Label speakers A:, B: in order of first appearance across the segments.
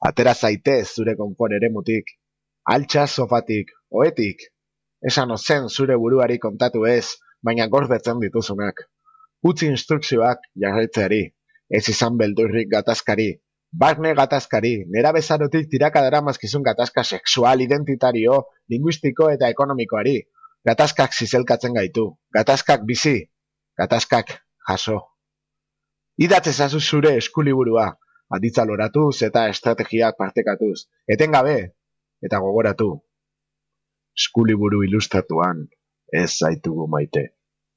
A: Atera zaitez zure konfort eremutik, altxa sofatik, oetik, esan ozen zure buruari kontatu ez, baina gordetzen dituzunak. Utzi instrukzioak jarraitzeari, ez izan beldurrik gatazkari, barne gatazkari, nera bezarotik tiraka daramazkizun gatazka sexual, identitario, linguistiko eta ekonomikoari. Gatazkak zizelkatzen gaitu, gatazkak bizi, gatazkak jaso. Idatz ezazu zure eskuliburua, aditza loratuz eta estrategiak partekatuz, etengabe eta gogoratu. Eskuliburu ilustratuan ez zaitugu maite.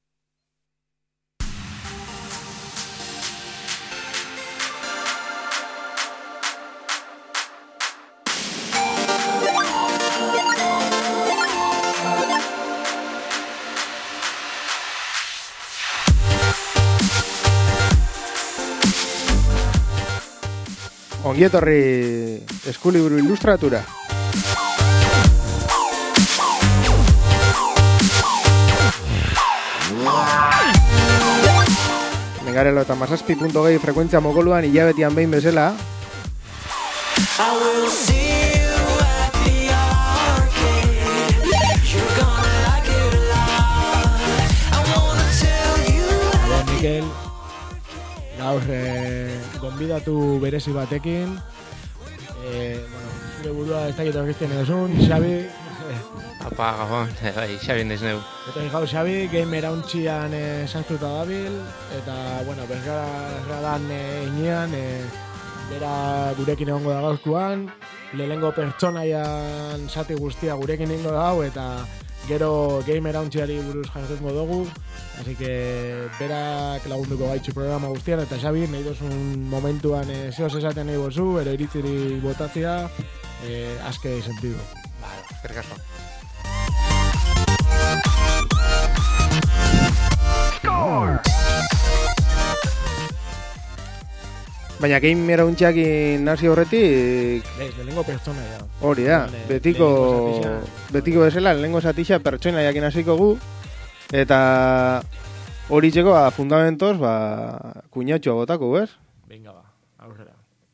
B: Ongietorri eskuliburu ilustratura. Mengarelo eta mazazpi.gei frekuentzia mogoluan hilabetian behin bezala.
C: Mikel, gaur gonbidatu berezi batekin, zure burua ez dakit orkizten edozun, Xabi.
D: Apa, gabon, bai, Xabi naiz neu.
C: Eta hau Xabi, gamer hauntxian sartuta dabil, eta, bergaradan inean, bera gurekin egongo da gauzkuan, lehengo pertsonaian zati guztia gurekin egongo da hau, eta gero gamer hauntxiari buruz jarretuko dugu, así que berak lagunduko gaitxu programa guztian, eta Xabi, nahi dozun momentuan zehoz esaten nahi bozu, ero iritziri botatzea, aske sentido.
D: Vale, eskerrik
B: Baina gamer hauntxeakin nazi horretik...
C: Lehengo pertsonaia.
B: Hori da, betiko bezala, lehengo zatixa pertsonaiakin hasiko gu, eta hori txeko, fundamentoz, kuñatxoa botako, ez?
C: Venga, aurrera.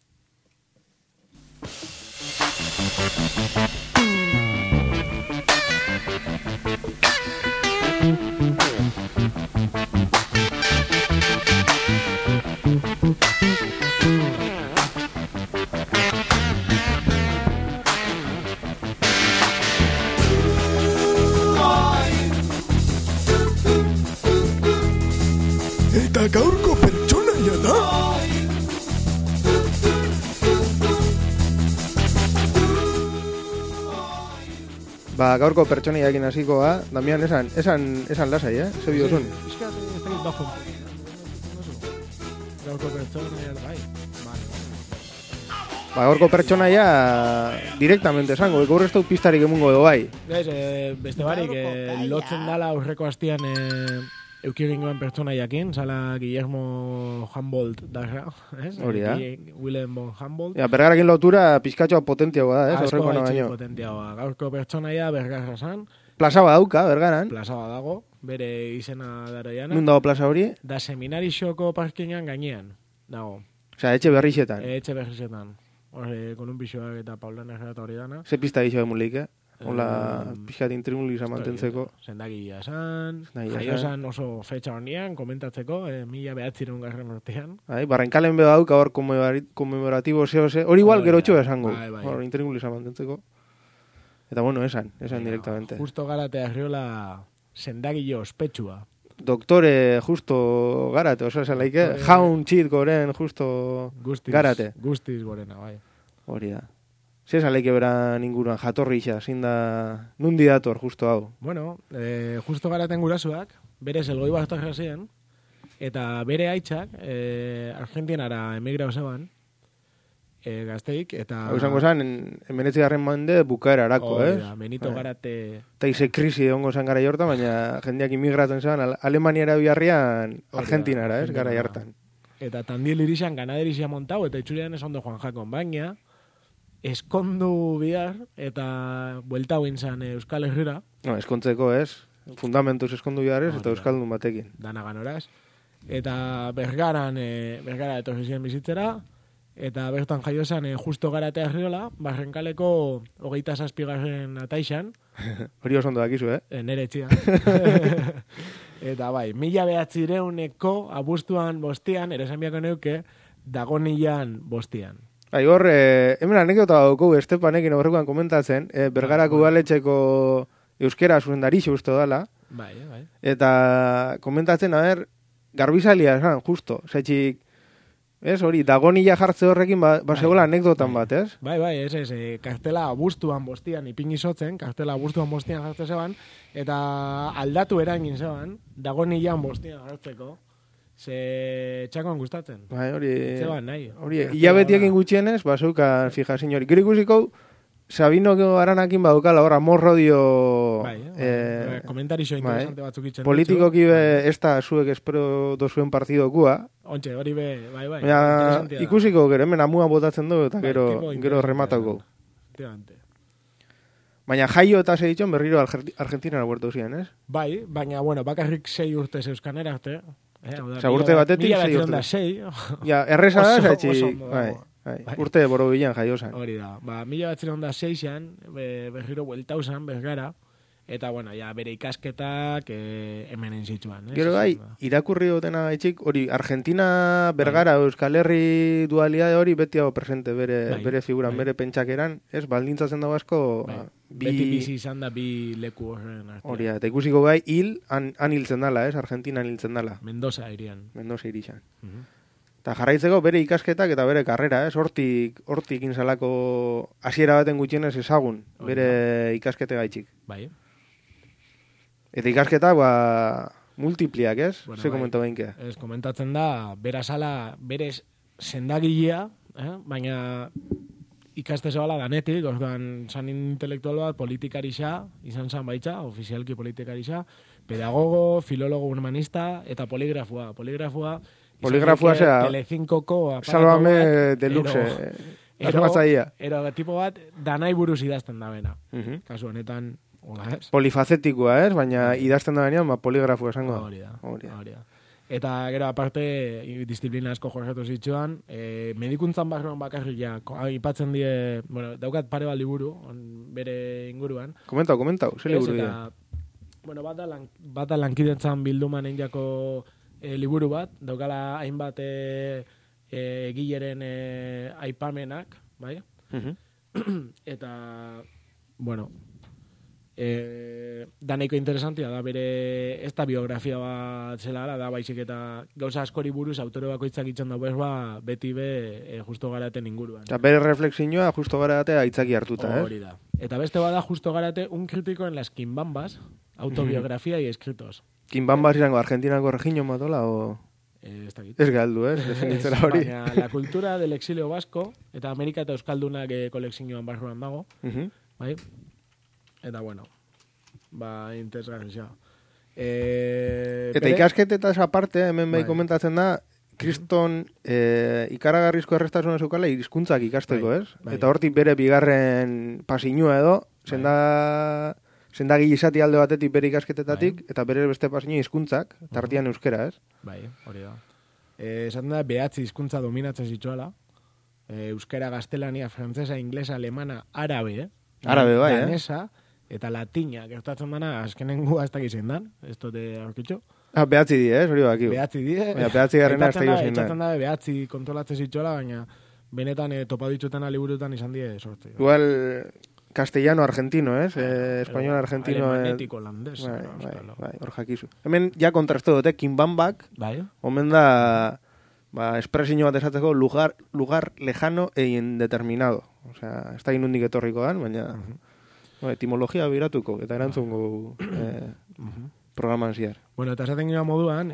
E: Eta gaurko pertsonaia da.
B: Gaurko pertsonaiakin hasikoa, Damian, esan lasai, Zebi dozun.
C: Gaurko pertsonaia, bai.
B: Gaurko pertsonaia directamente esango, gaur ez dut pistarik emungo edo bai.
C: Beste barik, lotzen dala aurreko hastian eukiringoen pertsonaiakin, zala Guillermo Humboldt darra, ez?
B: Hori da.
C: Willem von Humboldt.
B: Bergarakin lotura pizkatxoa potentiagoa da, ez?
C: Asko gaitxik potentiagoa. Gaurko pertsonaia bergarra zan.
B: Plaza dauka, bergaran.
C: Plaza dago, bere izena daroiana.
B: Nun dago plaza hori?
C: Da seminarixoko parkingan gainean, dago.
B: Osea, etxe berrixetan.
C: Etxe berrixetan. Hore, Kolumbixoak eta Paulana eta hori dana.
B: Ze pista gixo emulik, Hola, pixkatin trimulisa mantentzeko.
C: Zendagia esan, jaio esan oso fetxa hornian, komentatzeko, 1900 garren urtean.
B: Barrenkalen beha dauk, hor konmemoratibo zehose, hori igual gero txoa esango, hor intrimulisa mantentzeko. Eta bueno, esan directamente.
C: Justo garate arriola zendagillo ospetsua.
B: Doktore justo garate, oso esan laike, jaun txit goren justo garate.
C: Guztiz gorena, bai.
B: Hori da. Zer zaleike beran inguruan, jatorri isa, zinda, nundi dator, justo hau?
C: Bueno, justo garaten gurasuak, bere zelgoi bat jasien, eta bere aitzak, Argentinara emigrau zeban, gazteik, eta...
B: Hau izango zan, emenetzi garren mande bukaera arako, ez?
C: Benito garate...
B: Eta ize krisi ongo zan gara jortan, baina jendeak imigratzen zeban, Alemaniara biharrian Argentinara, ez? Gara jartan.
C: Eta Tandil irixan ganaderixia montau, eta itxurean esan du Juan Jakon, baina... eskondu bihar eta buelta huen zan Euskal Herrira.
B: No, eskontzeko ez, fundamentuz eskondu bihar ez, eta Euskaldun batekin.
C: Dana ganoraz. Eta Bergara etorri ziren bizitzera, eta bertan jaio zen Justo Garate Arriola, Barrenkaleko 27. ataixan.
B: Hori oso ondo dakizu,
C: Nere etxia. Eta bai, 1900 abuztuan bostian, ere esan biako neuke, Dagonian bostian.
B: Bai, hor, hemen anekdota dauko Estepanekin horrekoan komentatzen, Bergarako udaletxeko euskera zuzendarixo uste dala.
C: Bai.
B: Eta komentatzen, garbizalia esan, justo, zaitxik, hori, Dagonia jartze horrekin zegoela anekdotan bat, ez?
C: Bai, kartela abuztuan bostian ipini zotzen, kartela abuztuan bostian jartze zeban, eta aldatu erangin zeban, Dagonian bostian jartzeko, ze txakoan gustatzen.
B: Bai, hori...
C: Zeban, nahi.
B: Hori, hilabetiekin gutxienez, zeukan fijazin hori. Gero ikusiko, Sabino Aranakin badukala, hor, amorrodio...
C: Komentarixo interesante batzuk itzen.
B: Politikoki ez da zuek espero dozuen partidokua.
C: Ontxe, hori bai.
B: Ikusiko gero, hemen amua botatzen dugu, eta gero rematako. Baina jaio eta segitxon berriro Argentinara huertu ziren, ez?
C: Bai, baina, bakarrik 6 urte zeuskanera arte.
B: Urte batetik 6 urte.
C: 6.
B: Erresa da, zaitxi. Urte boro bilan jaio zen.
C: Hori da. 1906an, berriro bueltau zen, Bergara, eta, bere ikasketak hemen entzitzuan.
B: Gero bai, irakurri dutena gaitxik, hori, Argentina, Bergara, Euskal Herri dualidade hori beti hau presente bere figuran, bere pentsakeran, ez, baldintzatzen dago asko...
C: Beti bizi izan da bi leku horren artean.
B: Hori, eta ikusiko gai, han hiltzen dala, ez, Argentina hiltzen dala.
C: Mendoza irian.
B: Eta jarraitzeko bere ikasketak eta bere karrera, ez? Hortik inzalako hasiera baten gutxienez ezagun, bere ikaskete gaitxik.
C: Bai.
B: Eta ikasketak, multipliak, ez? Ze komento behinke.
C: Ez, komentatzen da, bere sendagilea, baina ikaste zebala danetik, orduan zan intelektual bat, politikarixa, izan zan baitza, ofizialki politikarixa, pedagogo, filologo humanista, eta poligrafua.
B: Poligrafua zera, Sálvame Deluxe,
C: ero tipo bat, danai buruz idazten da bena. Kasu honetan,
B: polifacetikoa, ez? Baina idazten da benean, poligrafua esango.
C: Hori da. Eta gero aparte, disiplina asko jorratu zitzuan, medikuntzan barruan bakarrik ja, ipatzen die, daukat pare bat liburu, bere inguruan.
B: Komentau, ze liburu dira?
C: Bata lankidetzan bilduman einjako liburu bat, daukala hainbat egileren aipamenak, bai? Eta, daneiko interesantia da, bere ez da biografia bat zela, da baizik eta gauza askori buruz autore bakoitzak itxan dago beti Justo Garaten inguruan.
B: Eta bere reflexioa Justo Garate aitzaki hartuta,
C: Hori da. Eta beste bada Justo Garate un crítico en las quimbambas, autobiografia y escritos.
B: Quimbambas izango Argentinako regino matola, o... Ez galdu, definitzera hori.
C: Baina, la cultura del exilio vasco, eta Amerika eta Euskaldunak kolekzioan barruan dago, bai? Eta, interesgarria.
B: Eta ikasketetaz aparte, hemen bai komentatzen da, kriston ikaragarrizko errestasuna zeukala hizkuntzak ikasteko, ez? Eta hortik bere bigarren pasinua edo, sendagile izati alde batetik bere ikasketetatik, eta bere beste pasinua hizkuntzak, tartian euskera, ez?
C: Bai, hori da. Esaten da, 9 hizkuntza dominatzen zitzuela, euskera, gaztelania, frantzesa, inglesa, alemana, arabe, danesa, eta latina, gertatzen dana, azkenengu hasta gizien dan, ez dute aurkitxo.
B: Behatzi die, hori bakiu.
C: Behatzi die.
B: Behatzi garrena ez da gizien dan.
C: Etxatzen da, behatzi kontrolatzen zitzuela, baina benetan topa ditutena liburutan izan die sortzi.
B: Igual, castellano-argentino, ez? Español-argentino.
C: Alemanetik holandés.
B: Bai, hor jakizu. Hemen, ja kontrastu dute, Kimbambak, omen da, espresio bat esateko, lugar lejano e indeterminado. O sea, ez da inundik etorriko dan, baina... etimologia biratuko, eta erantzungo programan ziar.
C: Eta esaten gira moduan,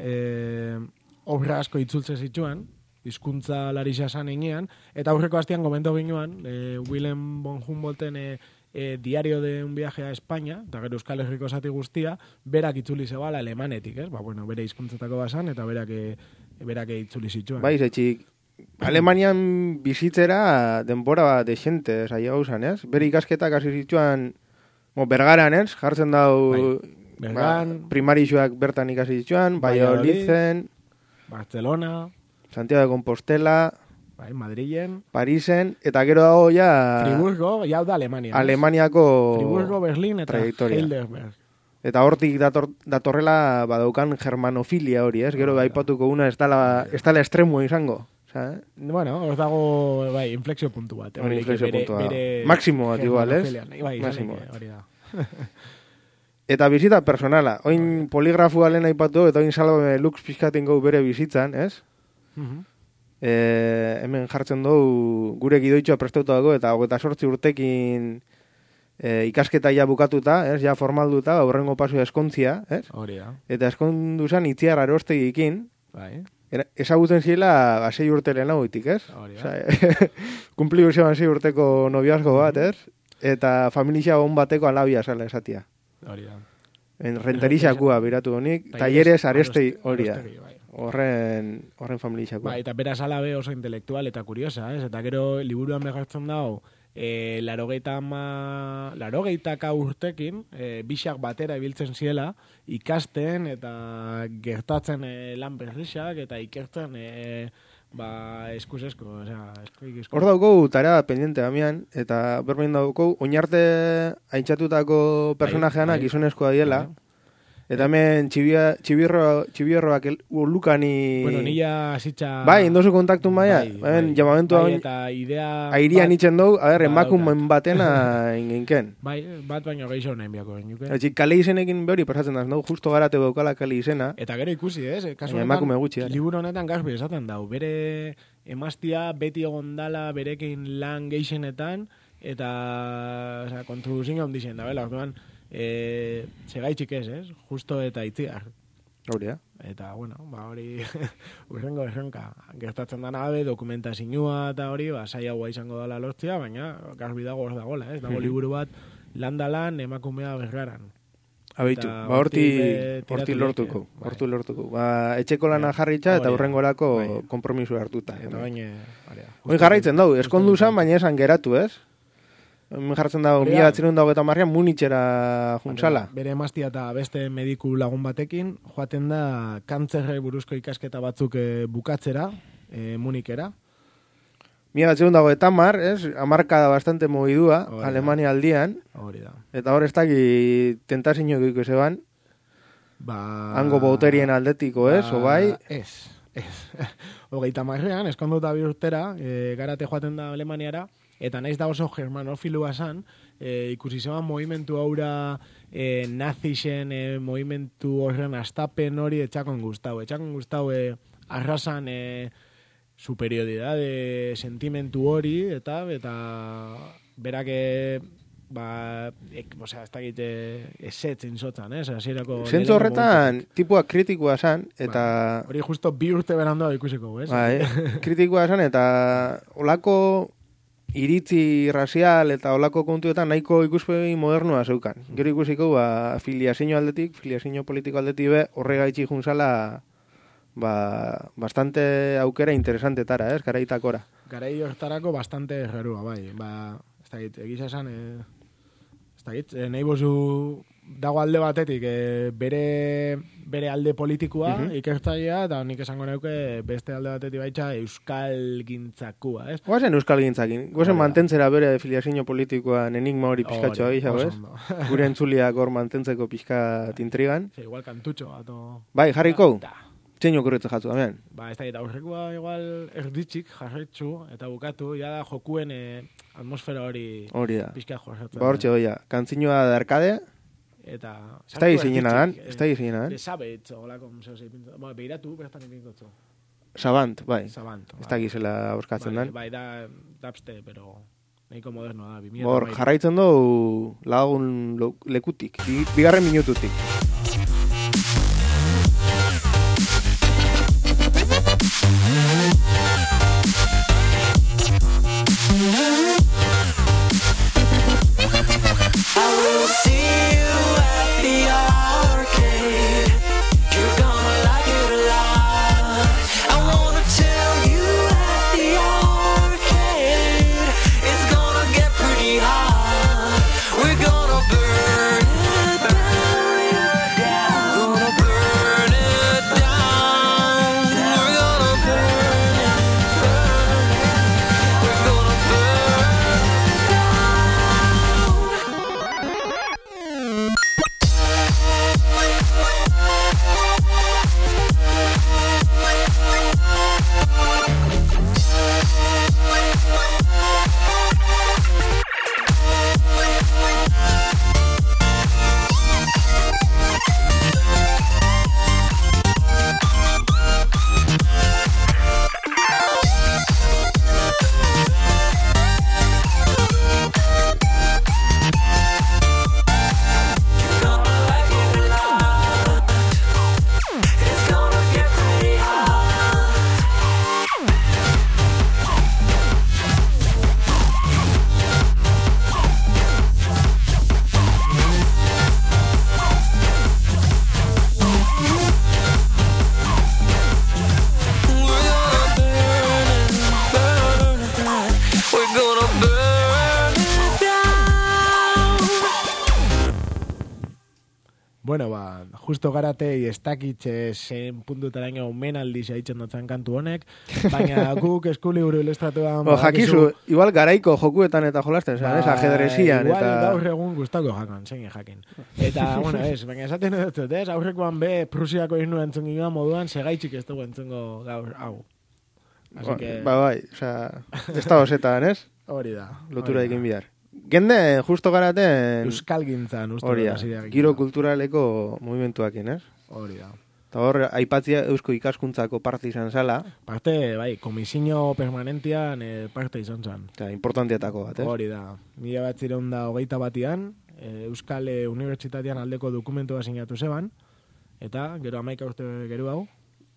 C: obra asko itzultze zituen, hizkuntza larixa esan enean, eta aurreko hastian gomento ginuan, Willem von Humboldten diario de un viaje a España, eta gero Euskal Herriko zati guztia, berak itzuli zebala alemanetik, ez? Bere hizkuntzetako basan, eta berak itzuli zituen.
B: Bai, zetxik, Alemanian bizitzera denbora bat desente, zaila gauzan, ez? Bere ikasketak hasi zituen Bergaran, ez? Jartzen dau primarixoak bertan ikasi zituen, Valladolizen,
C: Barcelona,
B: Santiago de Compostela,
C: Bai, Madrilen.
B: Parisen, eta gero dago ja...
C: Friburgo, ja da Alemania.
B: Alemaniako...
C: Friburgo, Berlin eta Heidelberg.
B: Eta hortik datorrela badaukan germanofilia hori, ez? Gero aipatuko una ez dala estremo izango. Osa,
C: Bueno, hor dago, bai, inflexio puntu bat.
B: Inflexio puntu bat. Máximo bat igual, ez?
C: Bai,
B: Máximo.
C: Hori da.
B: Eta bizita personala. Oin poligrafua lehen aipatu, eta oin salve lux pizkaten gau bere bizitzan, ez? Hemen jartzen dugu gure gidoitxoa prestauta dago, eta 28 urtekin ikasketa ja bukatuta, ez? Ja formalduta, aurrengo pasu eskontzia, ez?
C: Hori da.
B: Eta eskondu zen itziar arostegikin,
C: Bai.
B: Ezagutzen zirela 6 urte lehenagoitik, ez?
C: Hori da.
B: Kumpliu zeban 6 urteko nobiazgo bat, ez? Eta familia on bateko alabia zela esatia.
C: Hori da.
B: Renterixakua biratu honik, talleres arestei hori da.
C: Bai.
B: Horren familixakua.
C: Bai, eta beraz alabe oso intelektual eta kuriosa, ez? Eta gero liburuan behartzen dago, larogeitaka urtekin, bixak batera ibiltzen ziela, ikasten eta gertatzen lan berrixak eta ikertzen eskusesko, osea, eskuik.
B: Hor dauko tarea pendiente Damian, eta berbein dauko oinarte aintzatutako personajeanak gizonezkoa diela, eta hemen txibierroak lukani...
C: Bueno, nila zitza...
B: Bai, indozu kontaktu maia, hemen llamamentu hau...
C: Eta idea...
B: Airian itzen dugu, emakumen batena ingenken.
C: Bai, bat baino gehiago nahi biako genuke.
B: Etxik, kale izenekin behori pasatzen da, justo garate baukala kale izena.
C: Eta gero ikusi, ez?
B: Emakume gutxi,
C: liburu honetan garbi esaten dau. Bere emaztia beti egon dala berekin lan geixenetan, eta kontu zinga ondixen da, bela, orduan... segaitxik ez? Justo eta itziar.
B: Hori da.
C: Eta, bueno, hori urrengo erronka. Gertatzen dana gabe, dokumentazioa eta hori, saiagoa izango dela lortzea, baina garbi dago hor dagoela, ez? Dago liburu bat, landalan emakumea bergaran.
B: Abeitu, horti lortuko. Hortu lortuko. Etxeko lana jarritza eta urrengorako kompromisu hartuta.
C: Eta baina...
B: Hoi jarraitzen dugu, eskondu zan, baina esan geratu, ez? Jartzen dago, 1980 Munitxera juntzala.
C: Bere emaztia eta beste mediku lagun batekin, joaten da kantzerrei buruzko ikasketa batzuk bukatzera, Munikera.
B: 1980, ez? Amarkada bastante mogidua, Alemania aldian.
C: Hori da.
B: Eta hor ez daki tentazio egiko zeban. Hango bauterien aldetiko, ez? Obai?
C: Ez. 30ean, eskonduta bi urtera, garate joaten da Alemaniara, eta naiz da oso germanofilua zan, ikusi zeban movimentu haura nazisen movimentu horren astapen hori etxakon gustau. Etxakon gustau arrasan superioridade sentimentu hori, eta berak osea, ez dakit esetzen zotzan,
B: zentzu horretan, tipua kritikoa zan, eta...
C: Hori justo bi urte berandoa ikusiko, ez?
B: Bai, kritikoa zan, eta olako iritzi razial eta olako kontuetan nahiko ikuspegi modernoa zeukan. Gero ikusiko, filiazio aldetik, filiazio politiko aldetik horregaitxi juntzala bastante aukera interesantetara, ez? Garaitakora.
C: Garai hortarako bastante errarua, bai. Ez dakit, egiza esan... Ez dakit, nahi bozu dago alde batetik bere alde politikoa ikertzailea, eta nik esango neuke beste alde batetik baitza euskal gintzakua, ez?
B: Guazen euskal gintzakin, guazen mantentzera bere filiazio politikoan enigma hori pizkatxoa gixago, ez? Gure entzuliak hor mantentzeko pizkat intrigan.
C: Igual kantutxo, ato...
B: Bai, jarriko? Txeino kurretze jatzu, damean?
C: Ez da, eta horrekoa igual erditxik jarretxu, eta bukatu, ja da jokuen atmosfera hori pizkat jorratzen.
B: Hortxe doia, kantzinoa da arkade,
C: eta...
B: Ez da izinena dan, ez da izinena dan.
C: Desabetz, olako, behiratu, bertan ipintzotzu.
B: Sabant, bai.
C: Sabant.
B: Ez da gizela borskatzen dan.
C: Bai, da dapste, pero... Nahiko modernoa da, 2000.
B: Hor, jarraitzen du lagun lekutik, bigarren minututik.
C: Bueno, justo garatei ez dakitxe zen puntutara ingo menaldi zaitzen dutzen kantu honek, baina guk eskuliburu ilustratuan...
B: jakizu, igual garaiko jokuetan eta jolasten, ajedrezian.
C: Igual gaur egun gustako jakan, zein jakin. Eta, bueno, baina esaten dut, aurrekoan be Prusiako himnua entzun ginoan moduan, segaitxik ez dugu entzungo gaur hau. Así que...
B: Bai, ez da osetan, ez?
C: Hori da.
B: Lotura egin bihar. Gende, justo garaten...
C: Euskal gintzan, uste.
B: Hori da, giro kulturaleko movimentuakin, ez?
C: Hori da.
B: Eta hor, aipatzia eusko ikaskuntzako parte izan zala.
C: Parte, bai, komisio permanentian parte izan zan.
B: Eta, importantietako bat, ez?
C: Hori da. 1921an, Euskal Unibertsitatean aldeko dokumentua sinatu zeban, eta gero 11 urte gero hau,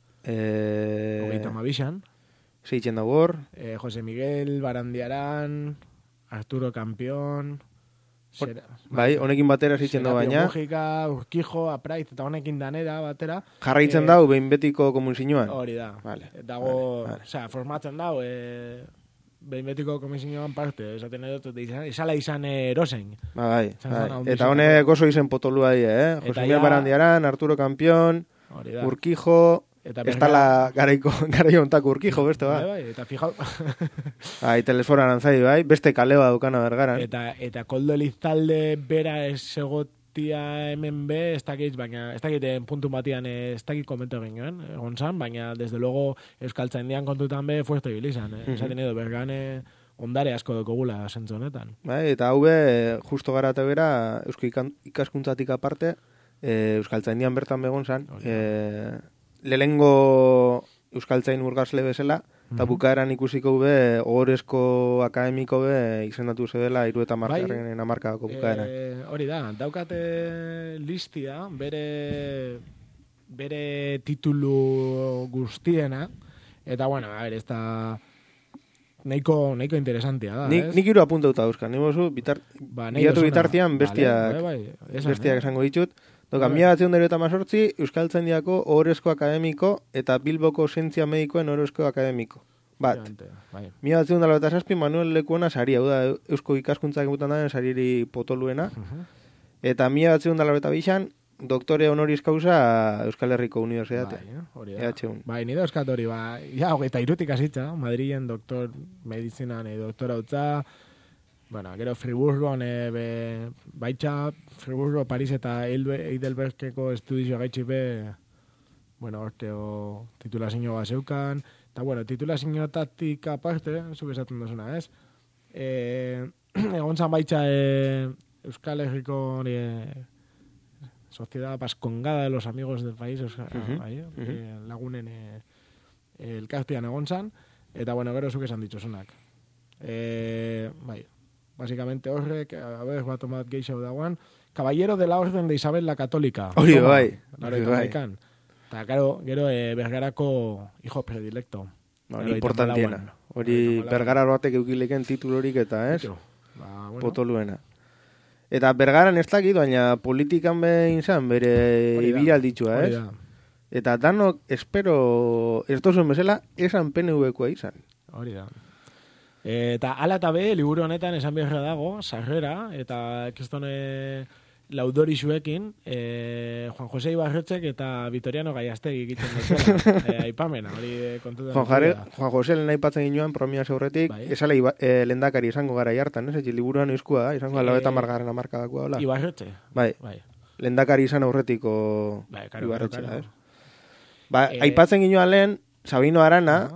C: 32an.
B: Zeitzen dago hor.
C: Jose Miguel Barandiaran, Arturo Campion...
B: Bai, honekin batera zitzen da baina.
C: Logika, Urkijo, Apraiz, eta honekin danera batera.
B: Jarraitzen dau, behin betiko komunizioan.
C: Hori da.
B: Vale.
C: Dago, osea, formatzen dau, behin betiko komunizioan parte. Esaten edot, izala izan erosen.
B: Bai. Eta honek oso izen potolua die, Jose Miguel Barandiaran, Arturo Campion, Urkijo... Eta ez tala garaio ontako Urkijo, beste, ba?
C: Bai, eta fijau...
B: Bai, telesfora arantzai, bai, beste kaleba dukana bergaran.
C: Eta Koldo Elizalde bera egotia hemen be, ez dakit, baina, ez dakit puntu batian, ez dakit komento genioen, egon zan, baina, desde luego, Euskaltzaindian kontutan be, fuerte bilizan, esaten edo, bergane ondare asko dokogula sentzu honetan. Bai,
B: eta hau be, justo gara eta bera, eusko ikaskuntzatik aparte, Euskaltzaindian bertan begon zan, lehengo Euskaltzain urgazle bezala, eta bukaeran ikusiko be, ohorezko akademiko be, izendatu zedela, 70 hamarkadako bukaeran.
C: Hori da, daukate listia, bere titulu guztiena, eta bueno, a ver, ez da nahiko interesantia da, ez?
B: Nik hiru apuntauta dauzkan, bilatu bitartian bestiak esango ditut. Doka, 1918 Euskaltzaindiako ohorezko akademiko eta Bilboko zientzia medikoen ohorezko akademiko. Bat. 1907 Manuel Lekuona sari, hau da, eusko ikaskuntzak egutan da, sariri potoluena. Eta 1922an doktore honoris causa Euskal Herriko Unibertsitatea.
C: Bai, nire euskat hori, ja, eta irutik asitza, Madrilen doktor medizinan doktora utza, bueno, gero Friburgon baitxa, Friburgo, Paris eta Heidelbergeko estudizio gaitxi be, bueno, orteo titulazio bat zeukan, eta bueno, titulazioetatik aparte, zuk esaten duzuna, ez? Egon zan baitxa Euskal Herriko Sociedad Vascongada de los Amigos del País, lagunen elkartean egon zan, eta bueno, gero zuk esan ditzuzunak. Bai, básicamente horrek, a ver, bat tomat geixau dagoan, Caballero de la Orden de Isabel la Católica.
B: Hori, bai.
C: Eta, gero, Bergarako hijo predilecto.
B: Importantiena. Hori, Bergara batek eukileken titulorik eta, ez? Potoluena. Eta Bergaran ez dakit, baina politikan behin zan, bere ibiralditxua, ez? Eta danok, espero, ez dozuen bezala, esan PNV-koa izan.
C: Hori da. Eta ala eta be, liburu honetan esan beharra dago, sarrera, eta kestone laudori zuekin, Juan José Ibarretxek eta Vitoriano Gaiastegi egiten dut. Aipamena, hori kontutan.
B: Juan José lehen aipatzen ginoan, promia zeurretik, esala lendakari izango gara jartan, ez? Liburuan oizkua da, izango alabeta margarren amarkadakoa, hola.
C: Ibarretxe?
B: Bai. Lendakari izan aurretiko Ibarretxea, ez? Aipatzen ginoan lehen, Sabino Arana,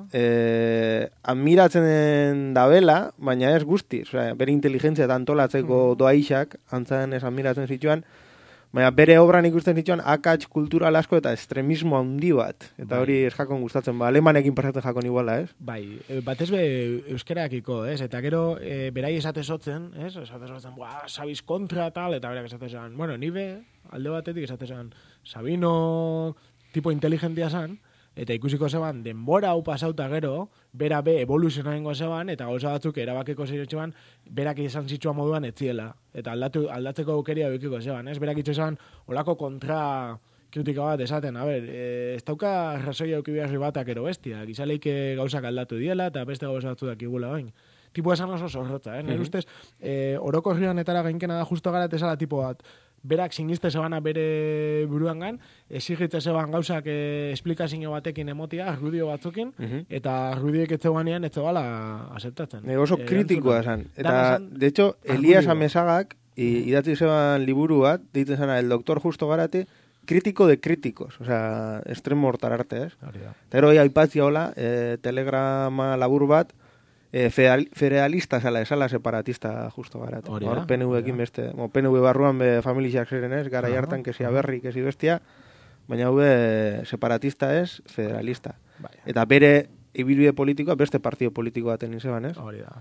B: admiratzen dabela, baina ez guztiz. Osea, bere inteligentzia eta antolatzeko doaixak, antzan ez admiratzen zituan, baina bere obran ikusten zituan akats kultural asko eta estremismo handi bat. Eta hori ez jakon gustatzen, alemanekin pasatzen jakon iguala, ez?
C: Bai, batez be euskeraakiko, ez? Eta gero, berai esatezotzen, ez? Esatezotzen, Sabiz kontra tal, eta berak esatezotzen, bueno, nibe, alde batetik esatezotzen, Sabino tipo inteligentia zan, eta ikusiko zeban, denbora hau pasauta gero, bera be evoluzionarengo zeban, eta gauza batzuk erabakeko zeban, berak izan zitzua moduan etziela. Eta aldatzeko aukeria bekiko zeban, ez? Berak zeban, olako kontra kritika bat esaten, a ber, ez dauka rasoi auki beharri batak ero bestia, gizaleik gauzak aldatu diela, eta beste gauza batzu dakigula bain. Tipo esan oso zorrotza, Nire ustez, orokorrian etara gainkena da justo gara tesala tipo bat, berak siniste zebana bere buruangan, esigitze zeban gauzak esplikazio batekin emotia, argudio batzukin, eta argudiek etzeguanean etzebala aceptatzen.
B: Oso kritikoa esan. Eta, de hecho, Elias Amezagak, idatzi zeban liburu bat, deitzen zena, el doctor Justo Garate, crítico de críticos, o sea, extremo hortar arte, ez? Eta ero aipatzia hola, telegrama labur bat, federalista esala separatista Justo Garate. Hor PNV-ekin beste, PNV barruan familiak ziren ez, gara hartan, kesi aberri, kesi bestia, baina hube separatista ez, federalista. Eta bere ibilbide politikoa beste partido politiko baten izeban, ez?
C: Hori da.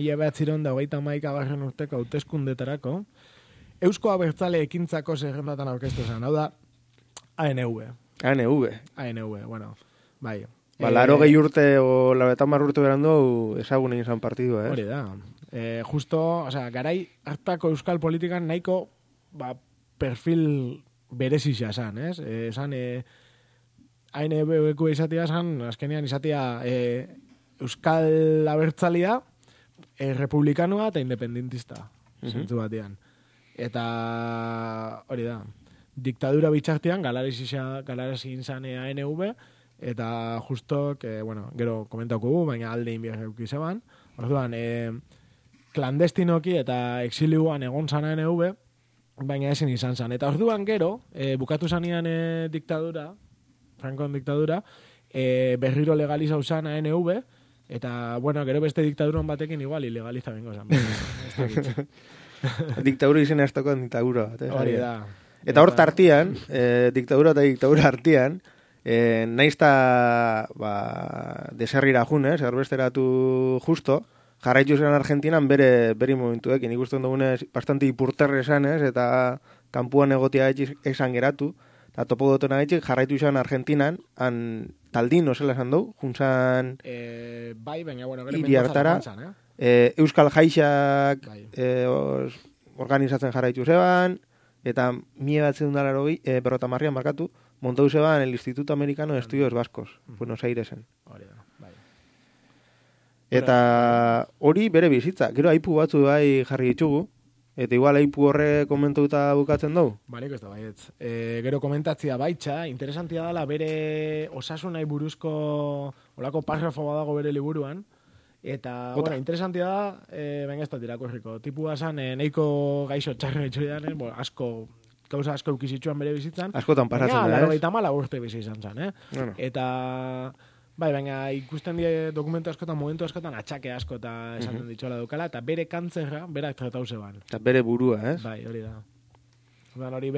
C: 1981 urteko hauteskundetarako Eusko Abertzale ekintzako zerrendatan aurkeztu zen, hau da ANV, bueno, bai.
B: Laro gehi urte o labetan urte berandu ezagun egin zan partidua,
C: Hori da. Justo, garai hartako euskal politikan nahiko perfil berezia zan, ez? Zan, ANV-eko izatea zan, azkenean izatea euskal abertzalia, republikanoa eta independentista, zentzu batean. Eta hori da, diktadura bitxartean galarazin zan ANV, eta justok, gero komentauko baina alde inbiak eukizeban. Orduan, klandestinoki eta exilioan egon zan ANV, baina ezin izan zan. Eta orduan gero, bukatu zanean diktadura, Frankon diktadura, berriro legalizau zan ANV, eta, gero beste diktaduran batekin igual ilegaliza bengo zan.
B: Diktadura izena ez tokoan diktadura.
C: Hori da.
B: Eta hor tartian, diktadura eta diktadura artian, naizta deserrira junez, erbesteratu justo, jarraitu zen Argentinan beri momentuekin. Ikusten dugunez, bastante ipurterre esan ez, eta kanpuan egotia esan geratu, eta topo dutena etxik jarraitu zen Argentinan, han taldino zela esan du, juntzan
C: bai, baina,
B: hiri hartara, Euskal Jaixak organizatzen jarraitu zeban, eta 1980 markatu, montau zeban el Instituto Americano de Estudios Vascos, Buenos Airesen. Eta hori bere bizitza. Gero aipu batzu bai jarri ditugu, eta igual aipu horre komentauta bukatzen dugu.
C: Nik ez da baietz. Gero komentatzia baitza, interesantia dela bere osasunai buruzko olako parrafo badago bere liburuan, eta, interesantia da, baina ez da irakurriko. Tipua zan, neiko gaixo txarro etxoidan, gauza asko eukizitzuan bere bizitzan.
B: Askotan pasatzen da, ez?
C: Baina, 80 urte bizi izan zan, Eta, baina ikusten die dokumentu askotan, momentu askotan, atxake asko eta esaten ditxola dukala, eta bere kantzerra, berak tratau zeban.
B: Eta bere burua, ez?
C: Bai, hori da. Hori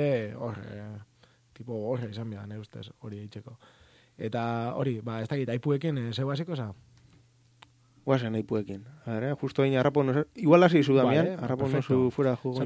C: tipo horre izan bidan, ustez, hori eitzeko. Eta hori, ez dakit, aipuekin, zeu hasiko za?
B: Guazen aipuekin. Justo egin harrapon, igual hasi zu Damian, harrapon nozu fuera jugo.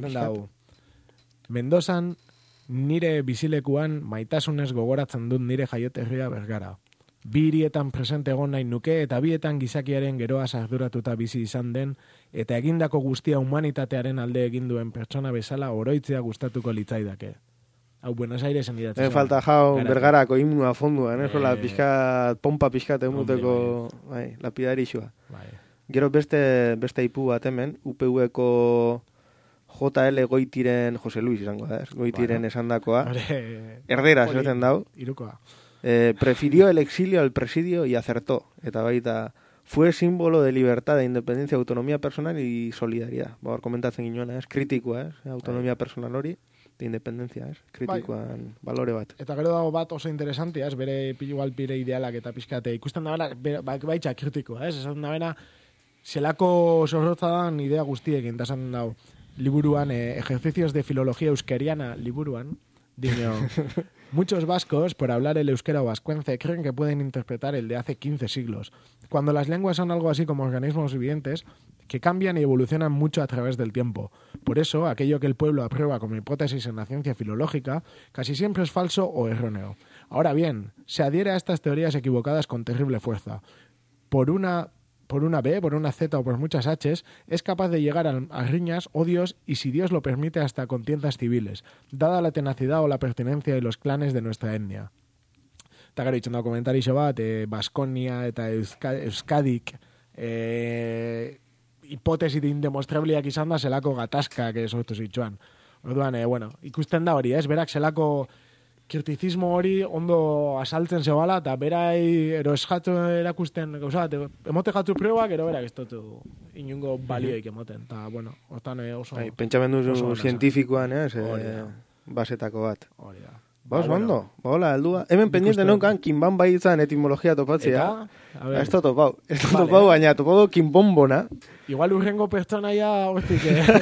C: Mendozan, nire bizilekuan maitasunez gogoratzen dut nire jaioterria Bergara. Bi hirietan presente egon nahi nuke eta bietan gizakiaren geroa arduratuta bizi izan den eta egindako guztia humanitatearen alde egin duen pertsona bezala oroitzea gustatuko litzaidake. Hau Buenos Airesen idatzen.
B: Falta jau Bergarako himnua fonduan, sola pixkat, pompa pixkat eguteko lapidarixua. Gero beste ipu bat hemen, UPV-eko JL Goitiren, Jose Luis izango da, Goitiren esandakoa. Erdera zerten dau.
C: Irukoa.
B: Prefirió el exilio al presidio y acertó. Eta baita, fue símbolo de libertad, de independencia, autonomía personal y solidaridad. Hor komentatzen ginoen, kritikoa, autonomia personal hori, de independencia, kritikoan balore bat.
C: Eta gero dago bat oso interesantia, bere igual pire idealak eta pizkate ikusten da bera, baitza kritikoa, esan da bera, zelako zorrotza dan idea guztiekin, da esan dago, liburuan, ejercicios de filología euskeriana liburuan, diño, muchos vascos, por hablar el euskera o vascuence, creen que pueden interpretar el de hace 15 siglos, cuando las lenguas son algo así como organismos vivientes que cambian y evolucionan mucho a través del tiempo. Por eso, aquello que el pueblo aprueba como hipótesis en la ciencia filológica casi siempre es falso o erróneo. Ahora bien, se adhiere a estas teorías equivocadas con terrible fuerza. Por una B, por una Z o por muchas Hs, es capaz de llegar a riñas, odios y, si Dios lo permite, hasta contiendas civiles, dada la tenacidad o la pertinencia de los clanes de nuestra etnia. Eta gero itxen da komentarixo bat, Baskonia eta Euskadik hipotesi de indemostrabiliak izan da zelako gatazkak sortu zituen. Orduan, bueno, ikusten da hori, berak zelako kritizismo hori ondo asaltzen zebala, eta berai ero eskatu erakusten, gauza bat, emote jatu probak, ero berak ez dutu inungo balioik emoten, eta, bueno, hortan oso...
B: Pentsamendu zientifikoan, basetako bat.
C: Hori da.
B: Ondo, hola, heldua. Hemen pendiente nonkan, kinban bai izan etimologia topatzea. Ez da topau, baina topau kinbombona.
C: Igual urrengo pertsonaia hortik.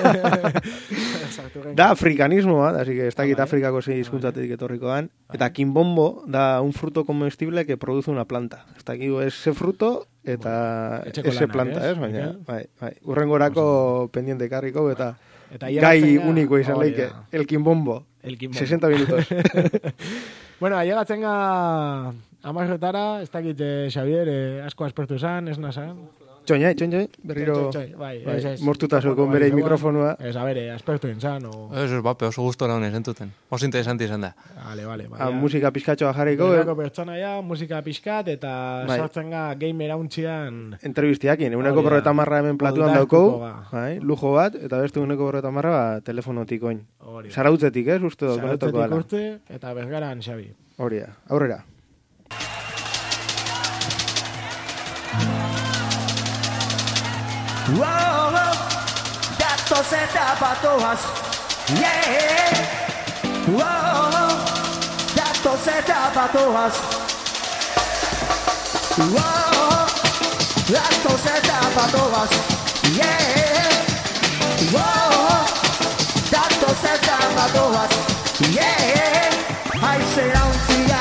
B: Da afrikanismoa, así que ez dakit Afrikako zein hizkuntzatik etorrikoan. Eta kinbombo da un fruto comestible que produce una planta. Ez dakit ese fruto eta ese planta, baina, bai. Urrengorako pendiente karriko eta gai uniko izan leike, el kinbombo. 60 minutos.
C: Bueno, llegatzen ga amarretara, ez dakit Xavier asko aspertu esan, ez nazan.
B: Txoinai, berriro mortuta zoko bere mikrofonua.
C: Ez, a bere, aspertu entzan.
D: Ez, bape, oso gustora honez entuten. Oso interesanti izan da.
C: Vale.
B: Musika pizkatxoa jarriko.
C: Berako pertsonaia, musika pizkat, eta sartzen ga game erauntzian.
B: Entrevistiakin, 190 hemen platuan daukou, lujo bat, eta beste 190 telefonotik oin. Zarautzetik, uste dut.
C: Zarautzetik urte, eta bergaran, Xabi.
B: Hori da, aurrera.
F: Gatos eta patoas, gatos eta patoas, gatos eta patoas, gatos eta patoas, haizera untzia.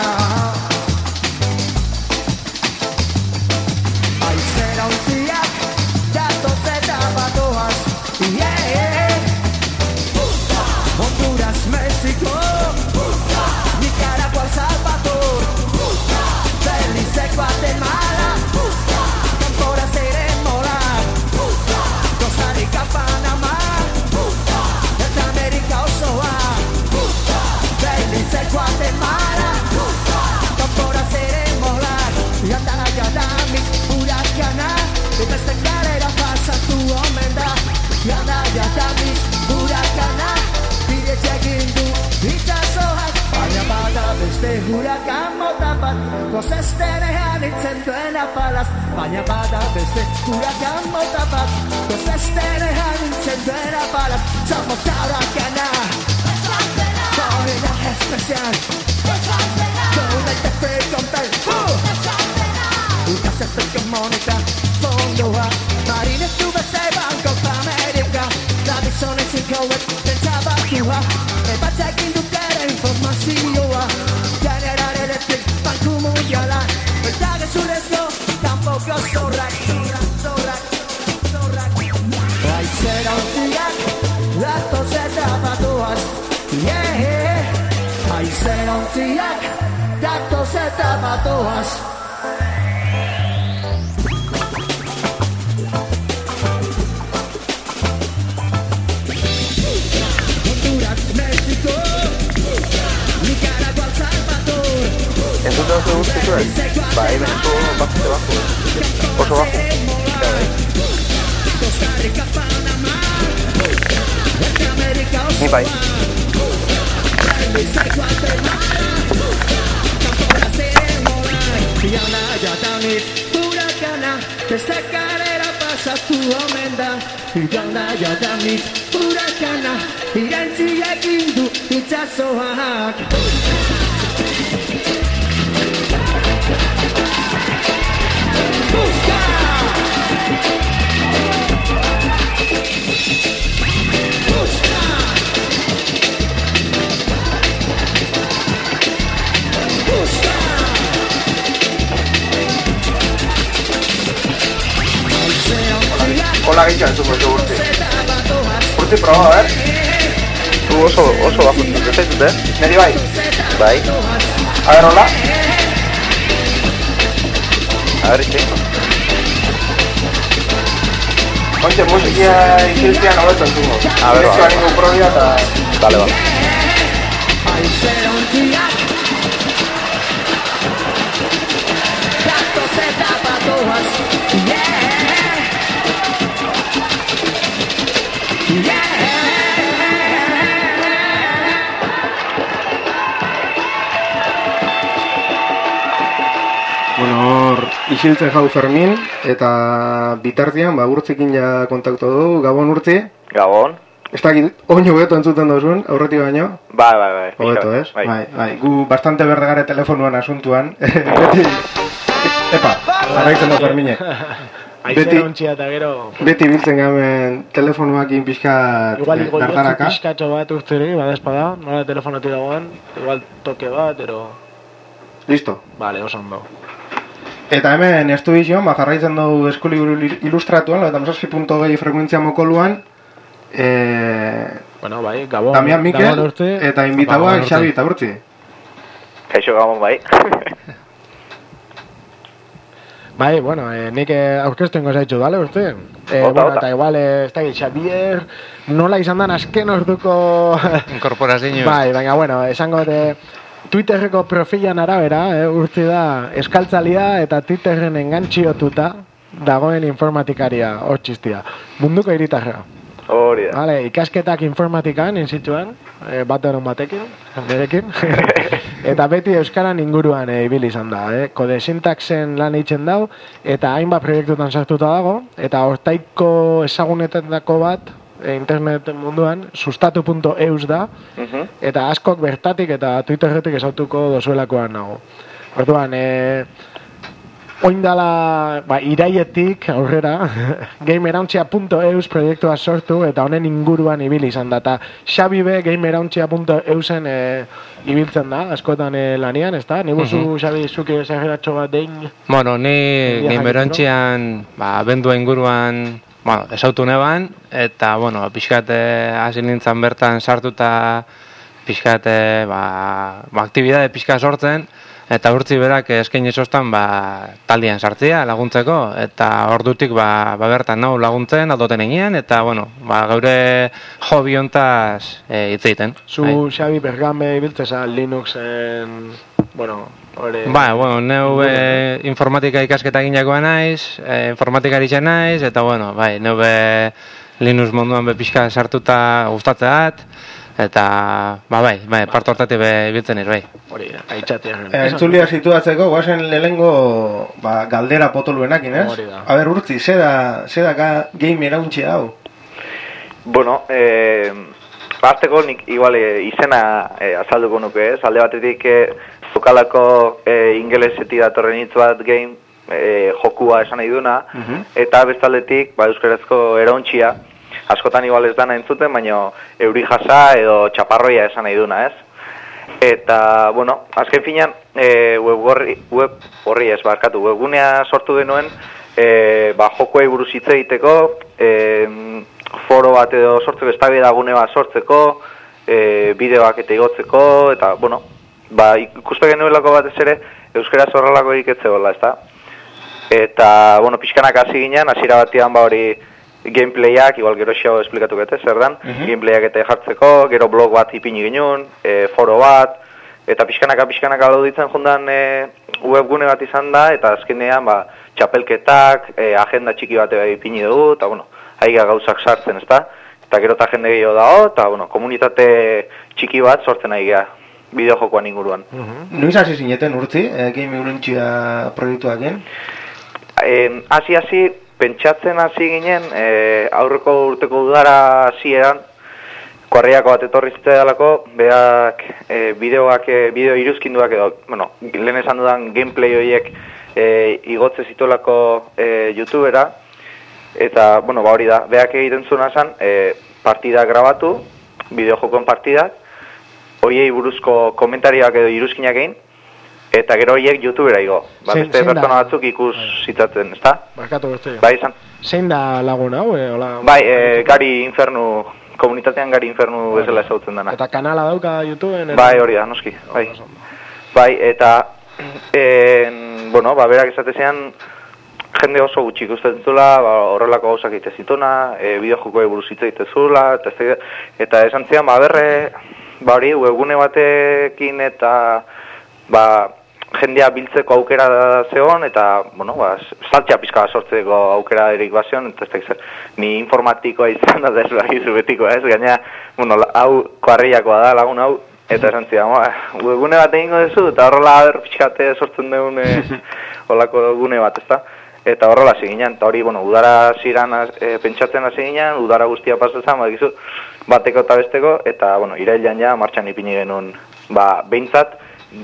F: Honduras, México, Nicaragua, El Salvador, Belice, Guatemala, Camporas, Mola, Costa Rica, Panamá, Centroamérica, Ozoa, Belice, Guatemala, Camporas, Mola, y andar mis huracana, de esta carrera pasa tu omenda, y andar mis huracana. Baina bada beste hurakan mota bat, gozestenean itzen duena palaz. Baina bada beste hurakan mota bat, gozestenean itzen duena palaz. Somos la huracana, corrida especial, con el tefe con pel, una sepelca mónica, fondo a marines tubes de Banco América, la visión es sin cover, pensaba tua, e batekin dukera informazioa, General Electric, Banku Mundiala, eta gezurrezko, kanpoko zorrak. Haizera ontziak, gatoz eta patoaz, haizera ontziak, gatoz eta patoaz.
G: Eso te hace gusto, va ahí bajo, oso bajo. Ni pa' ahí.
F: Esta carrera pasa tu omenda, ya da mis huracana, irantziak indu itxasoak. Busca!
G: Hola, Guilla, eso me gusta. Urte proba, a ver. Tu oso bajo, ¿te zaitu, Neri bai? Bai. A ver, hola. A ver, itxe. Ointe, musikia ikiltzean hobeto entzungo. A ver, va. Ningún probia eta... Dale, va.
B: isiltzen jau Fermin, eta bitartean, urtzikin ja kontaktu dugu, Gabon Urtzi.
G: Gabon.
B: Ez dakit, oino beto entzuten dozun, aurretik baino.
G: Bai.
B: Hobeto, ez? Bai. Gu bastante berdegare telefonuan asuntuan. Beti, epa, jarraitzen da Fermine. Beti biltzen gamen telefonuakin pixka dardaraka.
C: Igual pixkatxo bat urtzeri, badespada, nola telefonotik dagoen, igual toke bat, ero...
B: Listo.
C: Vale, oso ondo.
B: Eta hemen estudizion, jarraitzen dugu eskuliburu ilustratuan, eta 7.2 frekuentzia mokoluan,
C: bueno, bai, Gabon.
B: Damian Mikel, eta invitagoak Xabi eta Urtzi.
G: Kaixo Gabon, bai.
C: Bai, bueno, nik aurkeztu ingo zaitxu, dale, Urtzi? Bueno, eta igual, ez da, Xabier, nola izan dan azken orduko...
D: Inkorporazio.
C: Bai, baina, bueno, esango de... Twitterreko profilan arabera, Urtzi da, eskaltzalia eta Twitterren engantxiotuta dagoen informatikaria, hor txistia. Munduko hiritarra.
G: Hori da.
C: Vale, ikasketak informatikan, inzituen, bat eron batekin, nirekin. Eta beti euskaran inguruan ibili izan da. Kode sintaxen lan eitzen dau, eta hainbat proiektutan sartuta dago, eta hortaiko ezagunetako bat, internet munduan, sustatu.eus da, eta askok bertatik eta Twitterretik esautuko dozuelakoan nago. Orduan, oindala, iraietik aurrera, gamerauntxia.eus proiektua sortu, eta honen inguruan ibili izan da, eta Xabi be gamerauntxia.eusen ibiltzen da, askotan lanian, ez da? Nibuzu, Xabi, zuki esageratxo bat dein?
D: Bueno, ni gamerauntxian, bendua inguruan, bueno, esautu neban, eta, bueno, pixkate hasi nintzen bertan sartuta pixkate, aktibidade pixka sortzen, eta Urtzi berak eskaini zoztan, taldian sartzia laguntzeko, eta ordutik, bertan nau laguntzen, aldoten egian, eta, bueno, gaure hobi hontaz hitz egiten.
C: Zu, Xabi, bergambe ibiltzeza Linuxen, bueno...
D: bueno, neu informatika ikasketa egindakoa naiz, informatikari zen naiz, eta bueno, neu Linux munduan pixka sartuta gustatzeat, eta, part hortatik biltzen ez, bai.
C: Hori, aitzatean.
B: Entzulia situatzeko, guazen lehengo galdera potoluenakin, ez?
C: Hori da.
B: A ber, Urtzi, zeda gamer hauntxea hau?
G: Bueno, azteko nik igual izena azalduko nuke, ez? Alde batetik jokalako ingelesetik datorren hitz bat game jokua esan nahi duna, eta bestaldetik euskarazko erauntxia, askotan igual ez dana entzuten, baina euri jasa edo txaparroia esan nahi duna, ez? Eta, bueno, azken finean webgunea sortu denuen, jokoei buruz hitz egiteko, foro bat edo sortzeko, eztabaida gune bat sortzeko, bideoak eta igotzeko, eta, bueno, ikuste genuelako batez ere, euskaraz horrelako iketzegoela, ezta? Eta, bueno, pixkanak hasi ginen, hasiera batian hori gameplayak, igual gero xeo esplikatu gete, zer dan, gameplayak eta jartzeko, gero blog bat ipini ginen, foro bat, eta pixkanak alauditzen jundan webgune bat izan da, eta azkenean, txapelketak, agenda txiki bat ipini dugu, eta, bueno, haiga gauzak sartzen, ezta? Eta gero eta jende gehiago dago, eta, bueno, komunitate txiki bat sortzen haiga bideojokoan inguruan.
B: Noiz hasi zineten, Urtzi, Game Eurentxia proiektuaken?
G: Hasi, pentsatzen hasi ginen, aurreko urteko udara hasieran, kuarriako bat etorri zitzaidalako, beak bideo iruzkinduak edo, bueno, lehen esan dudan gameplay horiek igotze zituelako YouTubera, eta, bueno, hori da, beak egiten zuen esan, partida grabatu, bideojokoen partidak, horiei buruzko komentarioak edo iruzkinak egin, eta gero horiek YouTubera igo. Beste pertsona batzuk ikus zitzatzen, ezta?
C: Barkatu beste.
G: Bai, izan.
C: Zein da lagun hau?
G: Bai, Gari Infernu, komunitatean Gari Infernu bezala ezautzen dena.
C: Eta kanala dauka YouTubeen?
G: Bai, hori da, noski. Bai, eta, bueno, berak esatezean, jende oso gutxi ikusten zula, horrelako gauzak egite zituna, bideojokoei buruz hitz egite zula, eta esan zian, hori, webgune batekin eta jendea biltzeko aukera zeon, eta, bueno, saltxea pizka sortzeko aukera erik bazion, eta ez da, ni informatikoa izan da ez bakizu betiko, ez? Gaina, bueno, hau kuarriakoa da, lagun hau, eta esan zidan, webgune bat egingo duzu, eta horrela pizkate sortzen duen holako gune bat, ezta? Eta horrela hasi ginen, eta hori, bueno, udara ziran pentsatzen hasi ginen, udara guztia pasatzen, bakizu, bateko eta besteko, eta, bueno, irailean ja martxan ipini genuen, behintzat,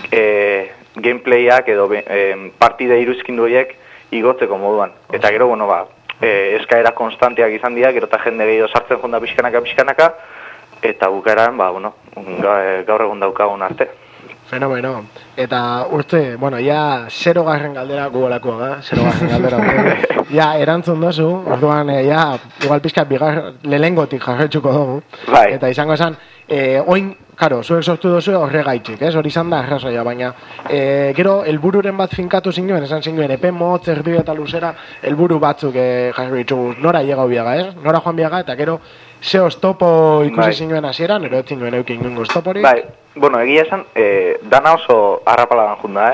G: gameplayak edo partide iruzkindu horiek igotzeko moduan. Eta gero, bueno, eskaera konstanteak izan dira, gero eta jende gehiago sartzen jonda pixkanaka, eta bukaeran, bueno, gaur egun daukagun arte.
C: Fenomeno. Eta urte, bueno, ja 0. Galdera gugolakoa da, 0. Galdera. Ja, erantzun dozu, orduan, ja, igual pixka lehengotik jarretxuko dugu.
G: Bai.
C: Eta izango esan, oin, karo, zuek sortu dozu horregaitxik, hori izan da arrazoia, baina gero, helbururen bat finkatu zinuen, esan zinuen, epe motz, erdi eta luzera, helburu batzuk jarri ditugu, nora llegau biaga, nora joan biaga, eta gero, ze oztopo ikusi zinuen hasieran, ero zinuen eukin nuen oztoporik?
G: Bai, bueno, egia esan, dana oso harrapalagan junda,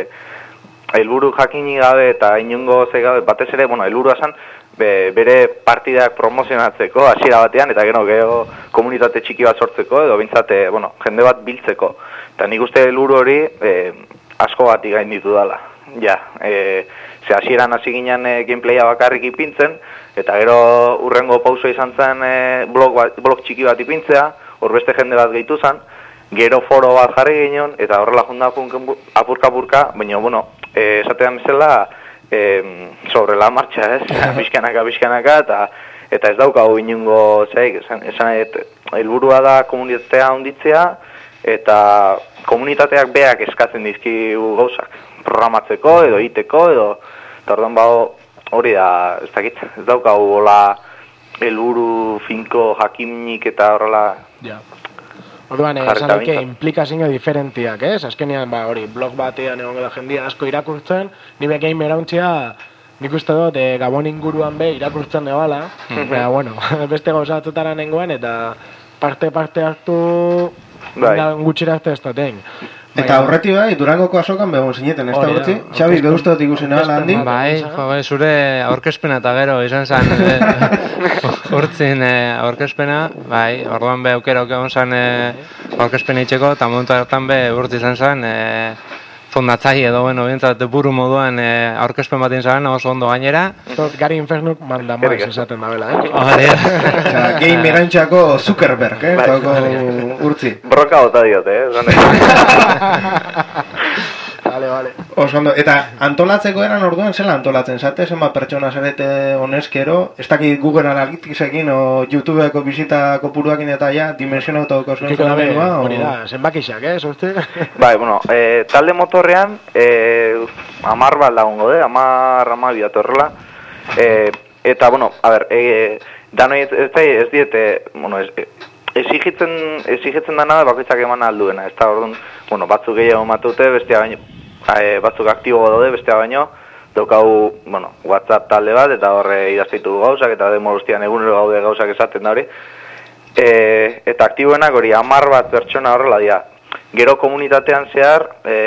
G: helburu jakini gabe eta inungo ze gabe, batez ere, bueno, helburua esan, bere partidak promozionatzeko, hasiera batean, eta gero komunitate txiki bat sortzeko, edo bintzate, bueno, jende bat biltzeko. Eta nik uste helburu hori asko bat igain ditu dala. Ja, ze hasieran hasi ginen gameplaya bakarrik ipintzen, eta gero urrengo pauso izan zen blog txiki bat ipintzea, hor beste jende bat gehitu zen, gero foro bat jarri ginen, eta horrela junda apurka, baina, bueno, esatean bezala, sobre la marcha, bizkanaka, eta ez daukagu inungo, esan helburua da komunitatea handitzea, eta komunitateak beak eskatzen dizkigu gauzak, programatzeko, edo iteko, eta orduan hori da, ez daukagu hola helburu finko jakimnik eta horrela...
C: Ja. Orduan, esan duke implikazio diferentiak, azkenean, hori, blog batean egon da jendia asko irakurtzen, nire game erauntzia, nik uste dut, Gabon inguruan irakurtzen nebala, baina, bueno, beste gauzatutara nengoen, eta parte hartu gutxira arte ez daten.
B: Eta horreti Durangoko azokan begon zineten, ez da gutxi? Xabi, behuzte dut ikusi nabala handi?
D: Bai, zure aurkezpena eta gero izan zen urtzin aurkezpena, bai, orduan aukera egon zen aurkezpena itxeko, eta momentu hartan urtzi izan zen fondatzai edo, bueno, bintzat buru moduan aurkezpen bat izan oso ondo gainera.
C: Gari Infernuk manda maiz esaten dabela,
B: Game erantxako Zuckerberg, urtzi.
G: Broka bota diote,
C: Vale.
B: Oso ondo, eta antolatzeko eran orduan, zela antolatzen zate, zenbat pertsona zarete honezkero, ez dakit Google Analyticsekin o YouTubeko bizita kopuruakin eta ja, dimensionatuko zuen fenomenua?
C: Hori da, zenbakixak, sorte?
G: Bai, bueno, talde motorrean, 10 bat lagungo, 10 bidatorrela, eta, bueno, a ber, danoi ez diete, bueno, exigitzen dana bakoitzak eman alduena, ez da, orduan, bueno, batzuk gehiago matute, bestea baino, batzuk aktibo daude, bestea baino, daukagu, bueno, WhatsApp talde bat, eta horre idaztitu gauzak, eta demo guztian egunero gaude gauzak esaten da hori, eta aktiboenak hori 10 bat pertsona horrela dira. Gero komunitatean zehar,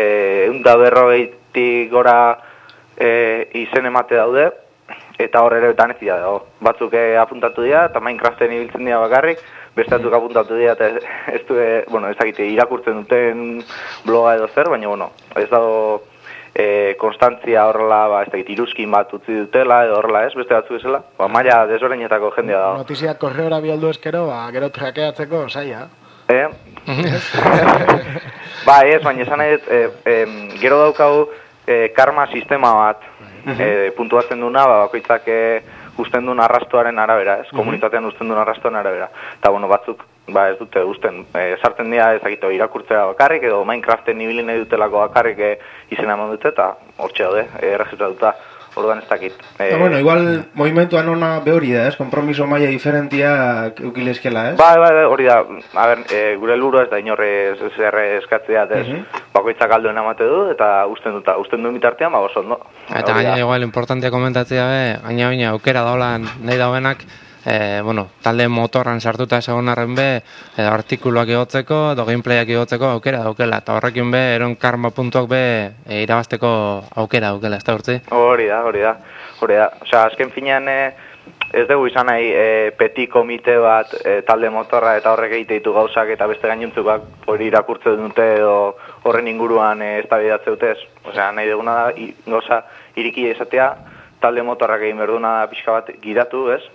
G: 150 gora izen emate daude, eta horre ere betan ez dira dago. Batzuk apuntatu dira, eta Minecraften ibiltzen dira bakarrik, bestatuk apuntatu dira, eta ez dakite irakurtzen duten bloga edo zer, baina, bueno, ez dago konstantzia horrela, ez dakit iruzkin bat utzi dutela, edo horrela ez, beste batzuk ezela, maila desberdinetako jendea dago.
C: Notiziak korreora bialdu eskero, gero trakeatzeko, saia.
G: Ba, ez, baina esan nahi, gero daukagu karma sistema bat, puntuatzen duna, bakoitzak usten duen arrastoaren arabera, ez, komunitatean usten duen arrastoaren arabera. Eta, bueno, batzuk, ez dute usten, sartzen dira ezakito irakurtzea bakarrik, edo Minecraften ibili nahi dutelako bakarrik izena eman dute, eta hortxe daude, erregistratuta. Orduan ez dakit.
B: Bueno, igual movimentuan ona behori da, ez? Kompromiso maila diferentiak eukilezkela, ez?
G: Bai, hori da. A ber, gure helburua ez da inorre zerre eskatzea, ez? Bakoitzak alduen amate du, eta usten du bitartean, oso ondo.
D: Eta gaina igual importantea komentatzea gaina aukera daula nahi dauenak, bueno, talde motorran sartuta egon arren artikuluak igotzeko, edo gameplayak igotzeko aukera daukela, eta horrekin eron karma puntuak irabazteko aukera daukela, ez da urtzi?
G: Hori da. Osea, azken finean, ez dugu izan nahi peti komite bat talde motorra eta horrek egite ditu gauzak eta beste gainontzukak hori irakurtze dute edo horren inguruan eztabaidatze dute ez. Osea, nahi duguna da gauza iriki izatea, talde motorrak egin berduna da pixka bat gidatu, ez?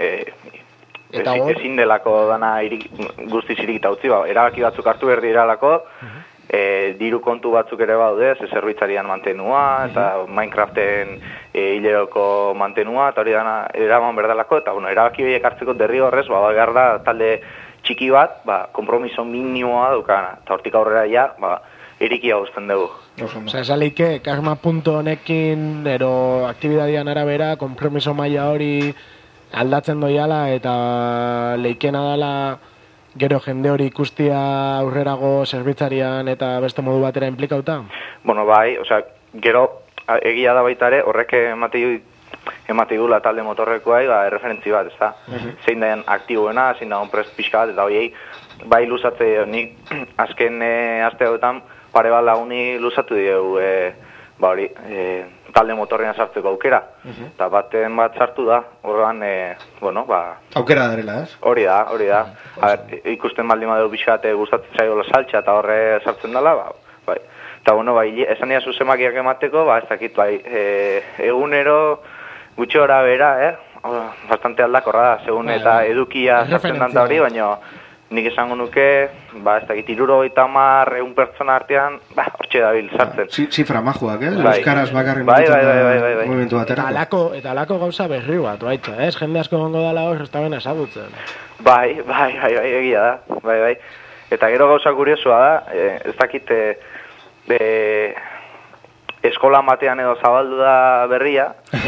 G: Ezin delako dana guztiz irikita utzi, erabaki batzuk hartu behar diralako, diru kontu batzuk ere baude, zerbitzarian mantenua, eta Minecraften hileroko mantenua, eta hori dana eraman berdalako, eta erabaki horiek hartzeko derrigorrez, behar da talde txiki bat, kompromiso minimoa dukana, eta hortik aurrera ja, irikia guztien dugu.
C: Osea, esaleike, karma.honekin, ero aktibidadian arabera, kompromiso maila hori aldatzen doiala, eta leikena dala gero jende hori ikustia aurrerago zerbitzarian eta beste modu batera implikauta?
G: Bueno, bai, osea, gero egia da baita ere, horrek emati gula talde motorrekoai, erreferentzi bat, ez da? Zein daen aktiboena, zein daen prest pixka bat, eta horiei, bai luzatze, nik azken aste hauetan pare bat laguni luzatu diegu, talde motorrean sartzeko aukera. Eta baten bat sartu da, horrean,
B: aukera darela, ez?
G: Hori da. Ikusten baldin badeu pixkat gustatzen zaio saltxa eta horre sartzen dela, bai. Eta, esan dira zuzemakiak emateko, ez dakit, egunero gutxi hora bera, bastante aldakorra da, segun eta edukia sartzen danta hori, baina nik esango nuke, ez dakit, 70 pertsona artean, hortxe dabil sartzen.
B: Zifra majuak, euskaraz bakarri movimentu batera.
C: Eta alako gauza berri bat, baitza, jende asko gongo dala hor, ez da bena esagutzen.
G: Bai, egia da, bai. Eta gero gauza kuriosua da, ez dakit, eskola batean edo zabaldu da berria,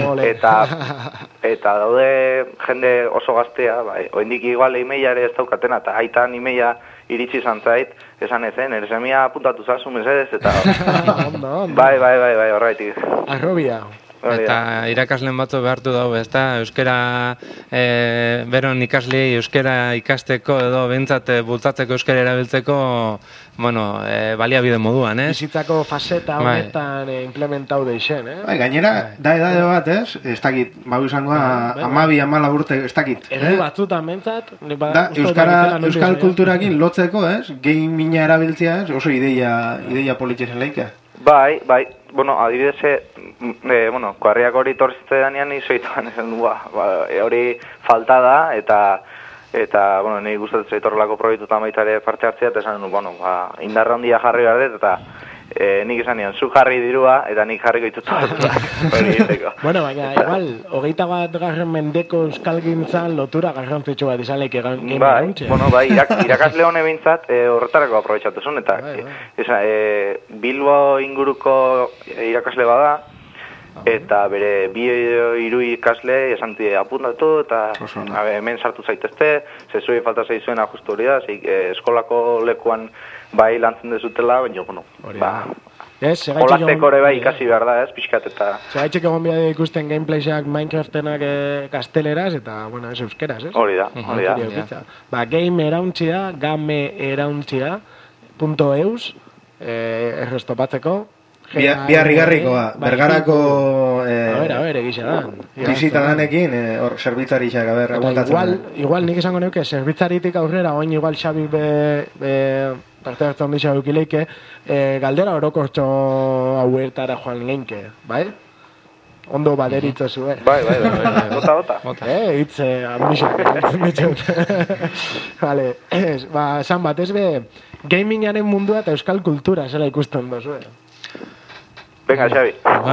G: eta daude jende oso gaztea, oendik igual e-maila ere ez daukatena, eta aitan e-maila iritsi izan zait, esan ezen, eresemia apuntatu zazu mesedez, eta bai, horretik.
C: Arrobia.
D: Eta irakasleen batzu behartu dago, ez da, euskera, beron ikaslei euskera ikasteko edo behintzat bultzatzeko euskera erabiltzeko, baliabide moduan, ez?
C: Bizitzako faseta honetan implementau deixen,
B: Gainera, da edade bat, ez? Ez dakit, izangoa, 12-14 urte, ez dakit.
C: Erdi batzutan bentzat.
B: Da, euskal kulturakin lotzeko, ez? Gaming erabiltzea, ez? Oso ideia politxezen leike.
G: Bai, adibidez, kuarriak hori torzitze danean izoituan esan du, hori falta da, eta nahi gustatzen zaitorrelako proiektutan baita ere parte hartzea, eta esan du, indarra handia jarri behar dut, eta nik esan nian, zu jarri dirua, eta nik jarriko ditutu.
C: Baina, igual, 21. mendeko euskal gintzan lotura garrantzitsu bat izan leike game gauntxe.
G: Bai, irakasle hone bintzat horretarako aprobetxatu zuen, eta Bilbo inguruko irakasle bada, eta bere 2-3 ikasle esanti apuntatu, eta hemen sartu zaitezte, zezuei falta zaizuen ajustu hori da, eskolako lekuan bai lantzen dezutela, baina, olazteko ere bai ikasi behar da, pixkat eta...
C: Segaitxek egon bide ikusten gameplaysak Minecraftenak gazteleraz, eta, ez euskeraz, ez?
G: Hori da.
C: Game erauntxia.eus, errestopatzeko.
B: Biarrigarrikoa, Bergarako...
C: A ver, egisa dan.
B: Bizita danekin, hor, zerbitzarixak,
C: Igual nik esango neuke, zerbitzaritik aurrera, oin igual Xabi parte hartzen dixo eukileike, galdera orokortxo hauertara joan leinke, bai? Ondo baderitza zuen.
G: Bai, bota.
C: Hitze, ambixak, Vale, esan bat, ez be, gamingaren mundua eta euskal kultura zela ikusten dozu,
G: Venga, Xabi.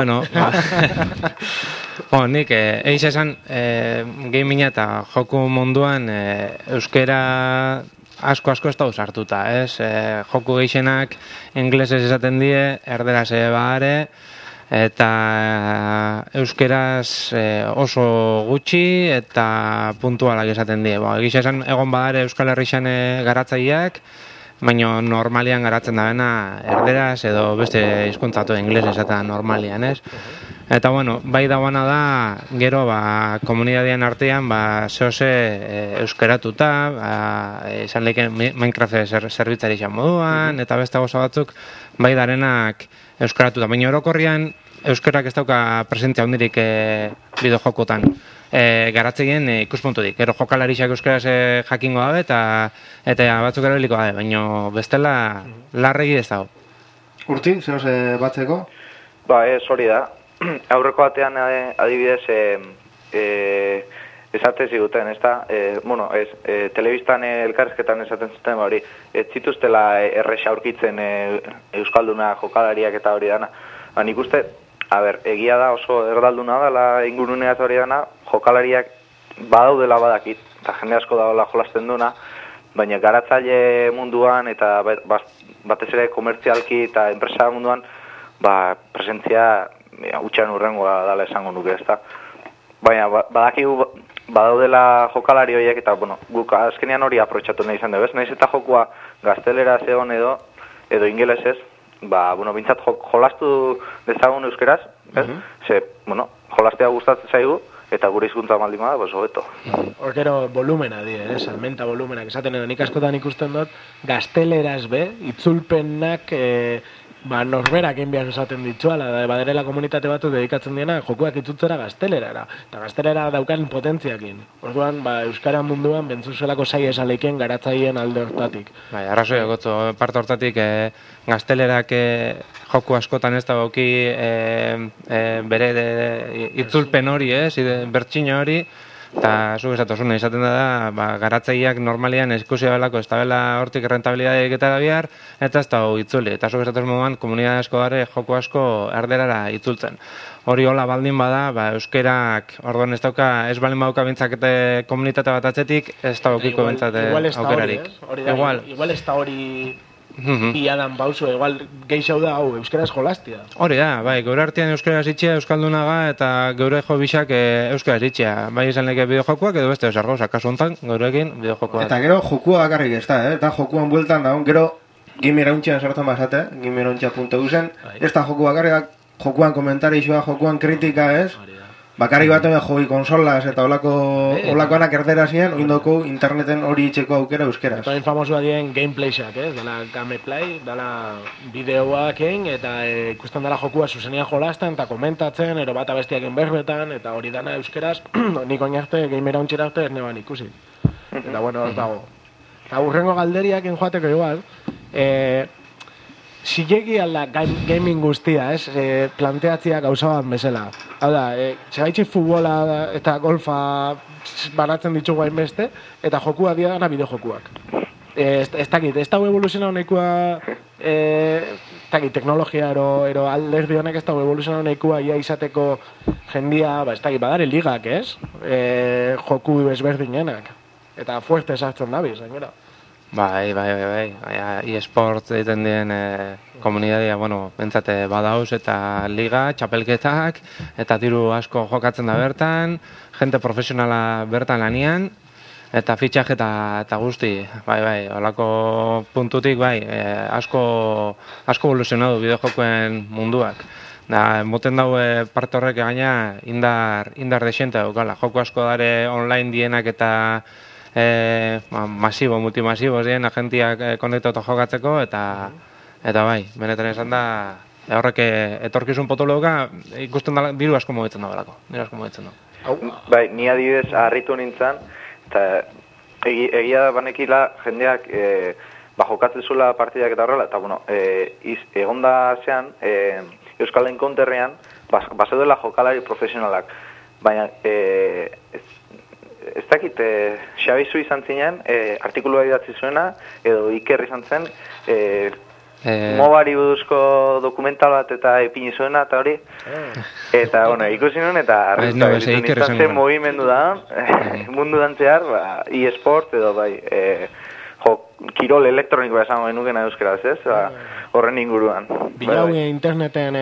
D: Nik, eiz esan, gaminga eta joku munduan euskera asko ez da usartuta, ez? Joku gehienak inglesez esaten die, erderaz bare, eta euskeraz oso gutxi eta puntualak esaten die. Egiz esan, egon badare Euskal Herrixan garatzaileak, baina normalian garatzen da bena erderaz edo beste hizkuntzatu ingeles esaten normalian, ez? Eta, bai dagoena da, gero, komunitatean artean, zehose euskeratuta, izan lehken Minecraft zerbitzari izan moduan, eta beste goza batzuk, bai darenak euskeratuta. Baina orokorrian, euskerak ez dauka presentzia hundirik bideojokotan. garatzeien ikuspuntutik. Gero jokalarixak euskaraz jakingo dabe eta batzuk erabiliko dabe, baina bestela larregi ez dago.
B: Urti, zehoz batzeko?
G: Ba, hori da. Aurreko batean adibidez esate ziguten, ez da? Telebistan elkarrizketan esaten zuten hori, ez zituztela erresa aurkitzen euskalduna jokalariak eta hori dana. Nik uste, egia da oso erdalduna dela ingurunea hori dana, jokalariak badaudela badakit, eta jende asko dagoela jolasten duna, baina garatzaile munduan eta batez ere komertzialki eta enpresa munduan, presentzia utxan urrengoa dala esango nuke, ezta. Baina badakigu badaudela jokalari horiek eta, guk azkenean hori aprotxatu nahi izan dugu, ez? Nahiz eta jokua gaztelera zegoen edo ingelesez, bintzat jolastu dezagun euskeraz, ez? Jolastea gustatzen zaigu, eta gure hizkuntza baldin bada, hobeto.
C: Hor gero volumena die, salmenta volumenak esaten edo nik askotan ikusten dut, gazteleraz itzulpenak norberak enbiak esaten dituala, baderela komunitate batu dedikatzen diena jokuak itzultzera gaztelerara, eta gaztelera daukan potentziakin. Orduan, euskara munduan bentzuzelako sai esaleiken garatzaien alde hortatik.
D: Arrazoi egotzo, parte hortatik gaztelerak joku askotan ez da bauki bere itzulpen hori, bertxino hori, eta zuk esatosuna izaten da, garatzaileak normalian ikusi belako ez da bela hortik rentabilidadeik eta bihar, eta ez da itzuli. Eta zuk esatosun moduan, komunidade asko dara joku asko erderara itzultzen. Hori hola baldin bada, euskerak, orduan ez dauka, ez baldin badauka bintzakete komunitate bat atzetik, ez da aukiko bintzate aukerarik.
C: Igual ez da hori biadan bauzu, igual geixau da hau, euskeraz jolastia.
D: Hori da, geure artean euskeraz itxea, euskaldunaga, eta geure jo bisak euskeraz itxea. Bai izan leke bideojokuak edo beste osargo, kasu honetan, geurekin bideojokuak.
B: Eta gero jokua bakarrik ez da, eta jokuan bueltan daun, gero gimirauntxean sartzen basate, gimirauntxa.eusen, ez da joku bakarrik, jokuan komentarixoa, jokuan kritika ez, bakarrik batean joi konsolas eta olakoanak erdera ziren, oindoko interneten hori itxeko aukera euskeraz.
C: Eta infamosua dien gameplaysak, dela gameplay, dela bideoak egin, eta ikusten dela jokua zuzenian jolasten, eta komentatzen, ero bat abestiakin berbetan, eta hori dana euskeraz, nik oinarte, gamera ontxera arte, ez neban ikusi. Eta bueno, hor dago. Eta urrengo galderiak enjoateko igual, zilegi alda gaming guztia, planteatzia gauza bat bezala. Hau da, segaitxik futbola eta golfa banatzen ditugu hainbeste, eta jokua dira gana bideojokuak. Ez dakit, ez dago evoluzionau nahikoa, teknologia ero alderdi honek ez dago evoluzionau nahikoa ia izateko jendia, ez dakit, badare ligak, ez? Joku ezberdinenak. Eta fuerte sartzen dabiz, gainera.
D: Bai, e-sports egiten dien komunitatea, bentsate badauz eta liga, txapelketak, eta diru asko jokatzen da bertan, jente profesionala bertan lanian, eta fitxak eta guzti, holako puntutik, asko evoluzionatu bideojokoen munduak. Moten daue parte horrek gaina indar desente daukala, joko asko dare online dienak eta multimasibo ziren agentiak konektuatu jokatzeko eta benetan esan da horrek etorkizun potologa ikusten da diru asko mogitzen da belako,
G: ni adibidez harritu nintzen eta egia banekila jendeak jokatzen zula partidak eta horrela eta egonda zean Euskal Enkonterrean bazeudela jokalari profesionalak baina ez dakit, Xabizu izan zinen, artikulua idatzi zuena, edo Iker izan zen, mobari buduzko dokumental bat eta epini zuena, eta hori. Eta, ikusi nuen, eta izan zen mogimendu da, mundu dantzear, e-sport, edo kirol elektronikoa esango genukena euskeraz, ez? Horren inguruan.
C: Bilau interneten,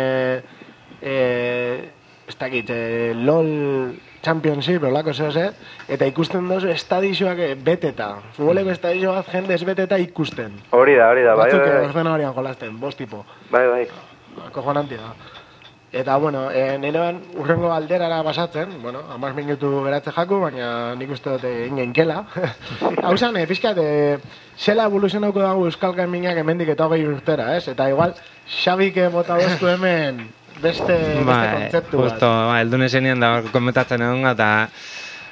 C: ez dakit, LOL Championship, olako zehose, eta ikusten dozu estadizioak beteta. Futboleko estadizioak jende ez beteta ikusten.
G: Hori da,
C: batzuk ordena horian jolasten, bost tipo.
G: Bai.
C: Kojonantia da. Eta, nirean urrengo alderara basatzen, 10 minutu beratze jaku, baina nik uste dute ingeinkela. Hau zan, pixkat, zela evoluzionauko dago Euskal Gamingak hemendik eta 20 urtera, ez? Eta igual, Xabik bota boztu hemen beste kontzeptu bat.
D: Justo, eldun esenean da komentatzen egon eta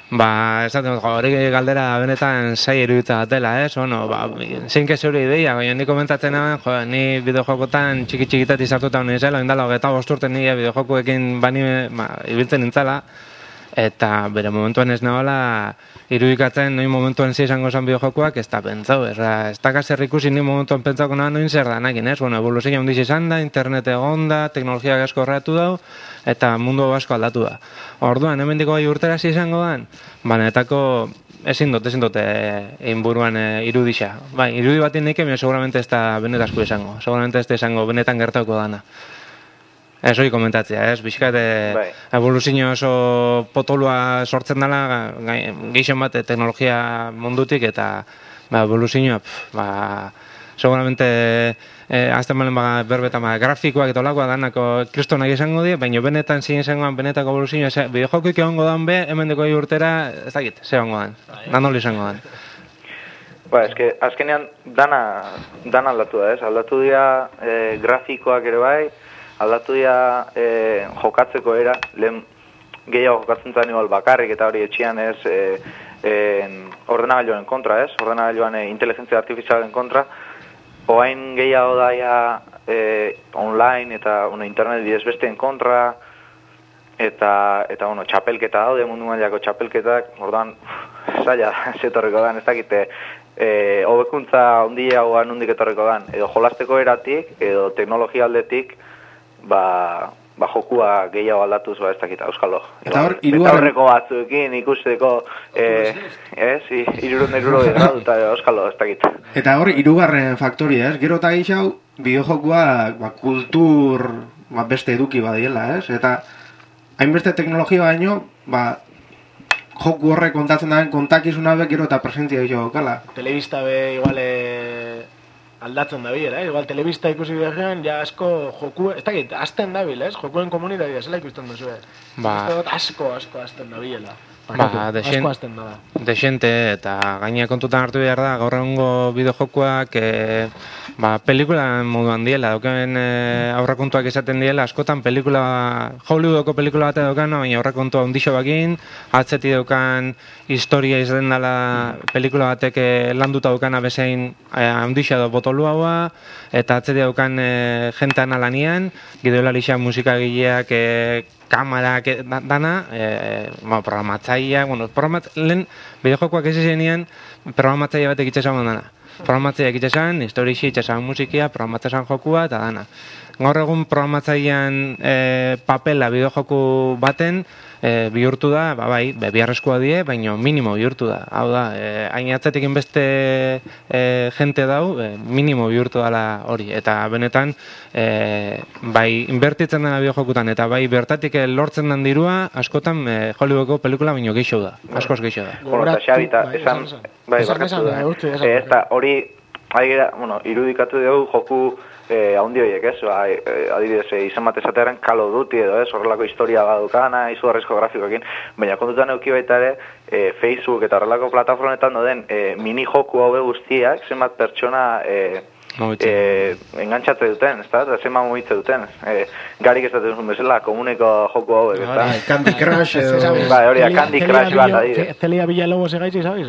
D: Ba, esaten dut, hori galdera benetan zai iruditza batela, Bueno, zein kez hori ideia, baina ni komentatzen naben, ni bideojokotan txiki-txikitatik sartuta honi zela, indala, 25 urte nire bideojokoekin bani ibiltzen nintzala, eta bere momentuan ez nagoela irudikatzen noin momentuan izango zen bideojokoak ez da pentsau, ez da kaser ikusi ni momentuan pentsauko nagoen noin zer danakin, Bueno, evoluzioa handiz izan da, internet egon da, teknologiak asko horretu dau, eta mundu asko aldatu da. Orduan, hemendiko gai urtera izango dan, banetako ezin dut inburuan irudisa. Bai, irudi bat indike, seguramente ez da benetazko izango, seguramente ez da izango benetan gertauko dana. Ez hori komentatzea, Bizkat evoluzio oso potolua sortzen dela gehixen bat teknologia mundutik eta evoluzioa seguramente azten balen berbetan grafikoak eta olakoa danako kristonak izango die, baina benetan zin izangoan benetako evoluzioa bideojokoik egongo dan hemendeko urtera, ez dakit, ze egongo dan, nanoli izango dan.
G: Eske azkenean dana aldatu da, aldatu dira grafikoak ere bai, aldatu dira jokatzeko era, lehen gehiago jokatzen zen igual bakarrik eta hori etxian ordenagailuaren kontra, ordenagailuan inteligentzia artifizialen kontra, oain gehiago daia online eta internet bidez besteen kontra, eta txapelketa daude, mundu mailako txapelketak, orduan, zaila, zetorriko dan, ez dakite, hobekuntza handiagoa nondik etorriko dan, edo jolasteko eratik, edo teknologia aldetik, jokua gehiago aldatuz, ez dakita, euskalo.
B: Eta hor,
G: horreko batzuekin ikusteko, irurun graduta, euskalo, ez dakita.
B: Eta hor, hirugarren faktori, gero eta gehiago, bideojokua kultur beste eduki badiela, Eta hainbeste teknologia baino, joku horrek kontatzen daren kontakizuna be gero eta presentzia gehiago kala.
C: Telebista be igual aldatzen dabil, igual telebista ikusi bidean, ja asko joku, ez dakit, azten dabil, jokuen komunitatea, zela ikusten duzu, asko azten dabilela.
D: Desente, eta gaina kontutan hartu behar da, gaur egungo bideojokoak pelikula moduan diela, dauken aurrakontuak izaten diela, askotan Hollywoodoko pelikula bat daukan, baina aurrakontua ondixo bakin, atzeti daukan historia izaten dela pelikula batek landuta daukana bezain ondixo edo botolu haua, eta atzeti daukan jentan alanian, gidoelarixan musikagileak, kamarak dana, programatzaileak, lehen bideojokoak ez izenean, programatzaile batek itxasan dana. Programatzaileak itxasan, historixi itxasan musikia, programatzasan jokua eta dana. Gaur egun programatzailean papela bideojoku baten bihurtu da, biharrezkoa die, baina minimo bihurtu da. Hau da, hain atzetekin beste jente dau, minimo bihurtu dela hori. Eta benetan, inbertitzen dena bideojokutan, eta bertatik lortzen den dirua, askotan Hollywoodko pelikula baino gehiago da. Askoz gehiago da.
G: Eta Xabita, esan, hori, irudikatu dugu joku haundi horiek, adibidez, izan bat esatearen Call of Duty edo, horrelako historia badukana, izugarrizko grafikoekin, baina kontutan euki baita ere, Facebook eta horrelako plataformetan doden mini joku hau guztiak, zenbat pertsona engantxatze duten, eta zenbat mugitze duten. Garik ez dut bezala, komuneko joku hau,
B: Candy Crush,
G: hori, Candy Crush bat, adibidez.
C: Celia Villalobos egaitzi, ¿sabes?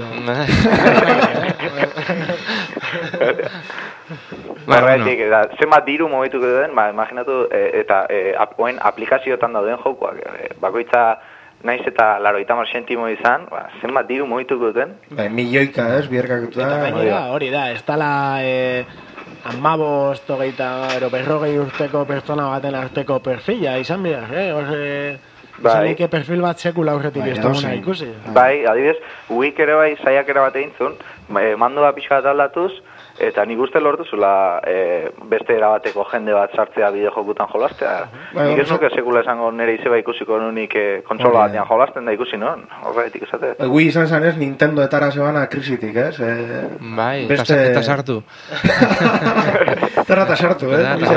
G: Zenbat diru mogituko duen, imaginatu, eta aplikazioetan dauden jokuak, bakoitza naiz eta 80 zentimo izan, zenbat diru mogituko duten?
B: Milioika, biherkakutu da.
C: Eta gainera, hori da, ez tala 15, 40 urteko pertsona baten arteko perfila, izan behar, Zanik perfil bat sekula aurretik ez duguna ikusi.
G: Adibidez, Wii ere saiakera bat egin zuen, mandoa pixka bat aldatuz, eta nik uste lortu zula beste erabateko jende bat sartzea bideojokutan jolastea. Nik ez nuke sekula esango nire izeba ikusiko nunik kontsola batean jolasten da ikusi, no? Horretik esate.
B: Wii izan zanez Nintendo etara zebana krisitik,
D: Eta sartu.
B: Eta sartu,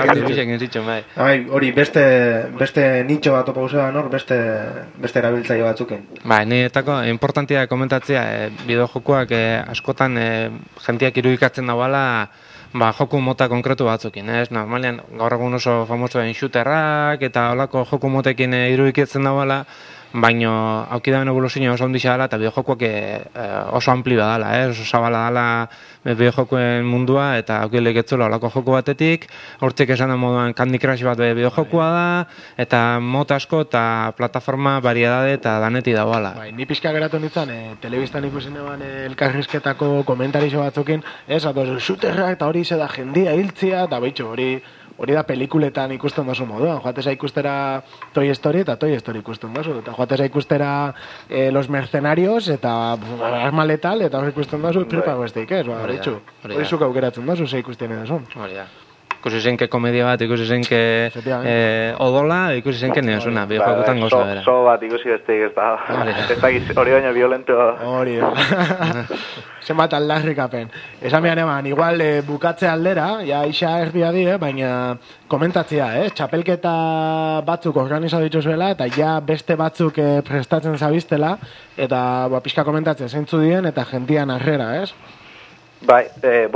B: hori beste nitxo bat topa usean hor, beste erabiltzaile batzuken.
D: Niretako importantia komentatzea, bideojokoak askotan jentiak irudikatzen dagoela joku mota konkretu batzukin, Normalean gaur egun oso famosoen shooterrak eta holako joku motekin irudikatzen dagoela, baino aukidan evoluzioa oso ondixea dela eta bideojokoak oso ampli badala, oso zabala dela bideojokoen mundua eta aukilek etzula olako joko batetik, hortzek esan da moduan Candy Crush bat bideojokoa da, eta mota asko eta plataforma variedade eta daneti dagoala.
C: Ni pixka geratu nintzen, telebistan ikusen eban elkarrizketako komentarizo batzukin, shooterrak eta hori ze da jendia hiltzia, eta behitxo hori da pelikuletan ikusten dozu moduan, joateza ikustera Toy Story eta Toy Story ikusten dozu, eta joateza ikustera Los Mercenarios eta Arma Letal eta hori ikusten dozu tripa besteik ez, hori zuk aukeratzen dozu ze ikusten edazun.
D: Hori da. Ikusi zenke komedia bat, ikusi zenke odola, ikusi zenke neosuna, bideojokotan gauza bera.
G: So bat ikusi besteik ez da, hori baina violento.
C: Hori da. Zenbat aldarrikapen. Esan behar eman, igual bukatze aldera, ja isa erdia di, baina komentatzea, txapelketa batzuk organizatu dituzuela, eta ja beste batzuk prestatzen zabiztela, eta pixka komentatzen zeintzu dien, eta jentian arrera, ez?
G: Bai,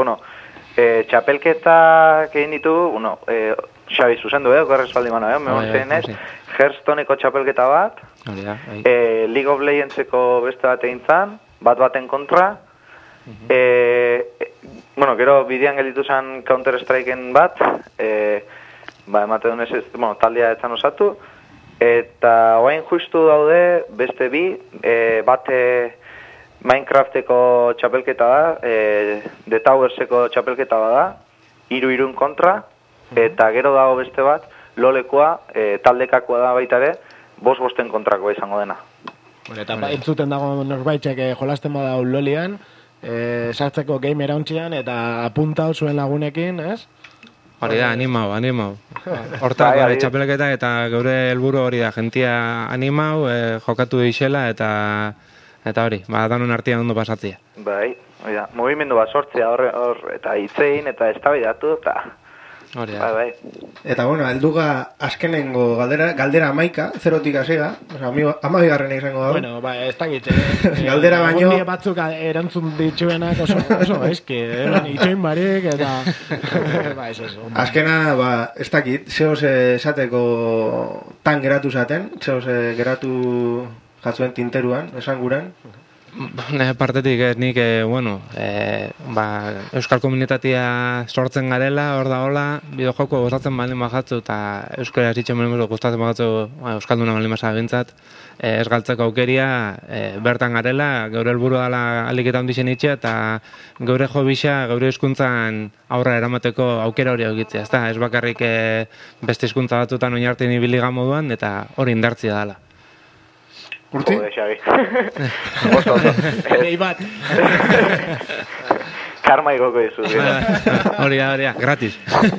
G: txapelketak egin ditu, Xabi zuzendu, okerrez baldi mano, memortzen ez, Hearthstoneko txapelketa bat, League of Legendseko beste bat egin zan, baten kontra, gero bidean gelditu zen Counter-Strikeen bat, emate dunez, taldea etzan osatu, eta oain justu daude beste bi, bate Minecrafteko txapelketa da, The Towerseko txapelketa da, 3-3 kontra, eta gero dago beste bat, LoLekoa, taldekakoa da baita ere, 5-5 kontrakoa izango dena.
C: Eta entzuten dago norbaitzek jolasten bada LoLean, sartzeko game erauntzian eta apuntau zuen lagunekin, ez?
D: Hori da, animau. Hortako txapelketa eta geure helburu hori da, jentia animau, jokatu dixela eta hori, danon artean ondo pasatzea.
G: Bai, movimendu bat sortzea hor, eta hitzein, eta eztabaidatu, eta... Bai.
B: Eta helduga azkenengo galdera 11, 0tik hasiga, amabigarrena izango da.
C: Ez dakit,
B: galdera baino...
C: Gundi batzuk erantzun dituenak oso gaizki, itxoin barik, eta...
B: Azkena, ez dakit, zehoz esateko tan geratu zaten, zehoz geratu jatzuen tinteruan, esan guran.
D: Partetik nik, euskal komunitatea sortzen garela, hor da hola, bideojoko gustatzen baldin bajatzu, eta euskara zitzen baldin gustatzen bajatzu, euskalduna baldin basa gintzat, ez galtzeko aukeria, bertan garela, geure helburu dela aliketa ondixen itxea, eta geure jo bisa, geure hizkuntzan aurra eramateko aukera hori egitzea, ez bakarrik beste hizkuntza batzutan oinartzen ibiliga moduan, eta hori indartzia dela.
B: Urti?
G: Jode, Xabi.
C: Oso. Nei bat.
G: Karma igoko izu.
D: Hori da, gratis.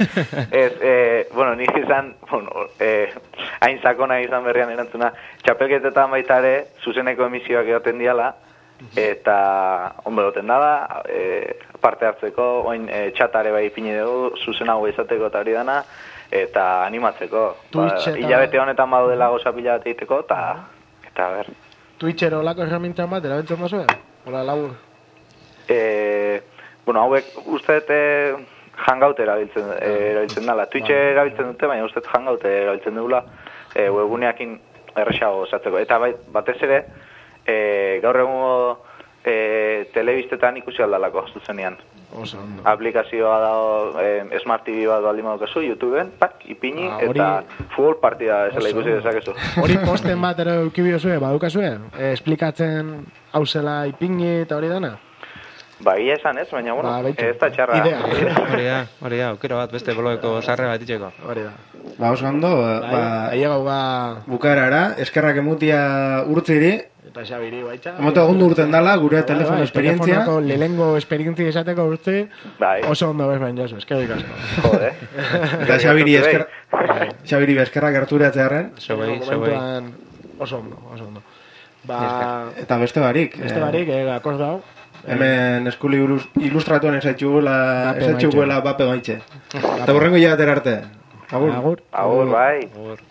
G: Nik izan, hain sakona izan berrian erantzuna, txapelketetan baita ere, zuzeneko emisioak egoten diala, eta ondo egoten dada, parte hartzeko, oin txatare bai ipini dugu, zuzenago izateko eta hori dana, eta animatzeko. Hilabete honetan badu dela goza pila bat egiteko, eta ber.
C: Twitcher olako herramientan bat, erabiltzen bazue? Ola labur?
G: Hauek usteet Hangout erabiltzen dela. Twitcher erabiltzen dute, baina usteet Hangout erabiltzen dugula webguneakin erresago osatzeko. Eta batez ere, gaur egungo telebistetan ikusi aldalako, zuzenean. Aplikazioa dago, Smart TV bat baldin badukazu, YouTubeen, ipini, eta futbol partida esela ikusi dezakezu.
C: Hori posten bat ero eukibidozue, badukazue? Esplikatzen hau zela ipini eta hori dana?
G: Ia esan ez, baina ez da txarra.
D: Hori da, aukero bat, beste blogeko sarre bat itxeko.
C: Hori da.
B: Oso ondo, bukaerara, eskerrak emutia urtziri,
C: eta Xabiri baitza.
B: Emote ondo urten dala, gure telefono esperientzia.
C: Telefonako lehengo esperientzia esateko urtzi, oso ondo bez bain jaso, eskerrik asko.
G: Jode.
B: Eta Xabiri eskerrak harturatzearen.
C: Oso ondo.
B: Eta beste barik.
C: Akordau.
B: Hemen eskuli ilustratuan esatxuguela bape maitxe. Eta burrengo hilatera arte.
G: Agur, bai.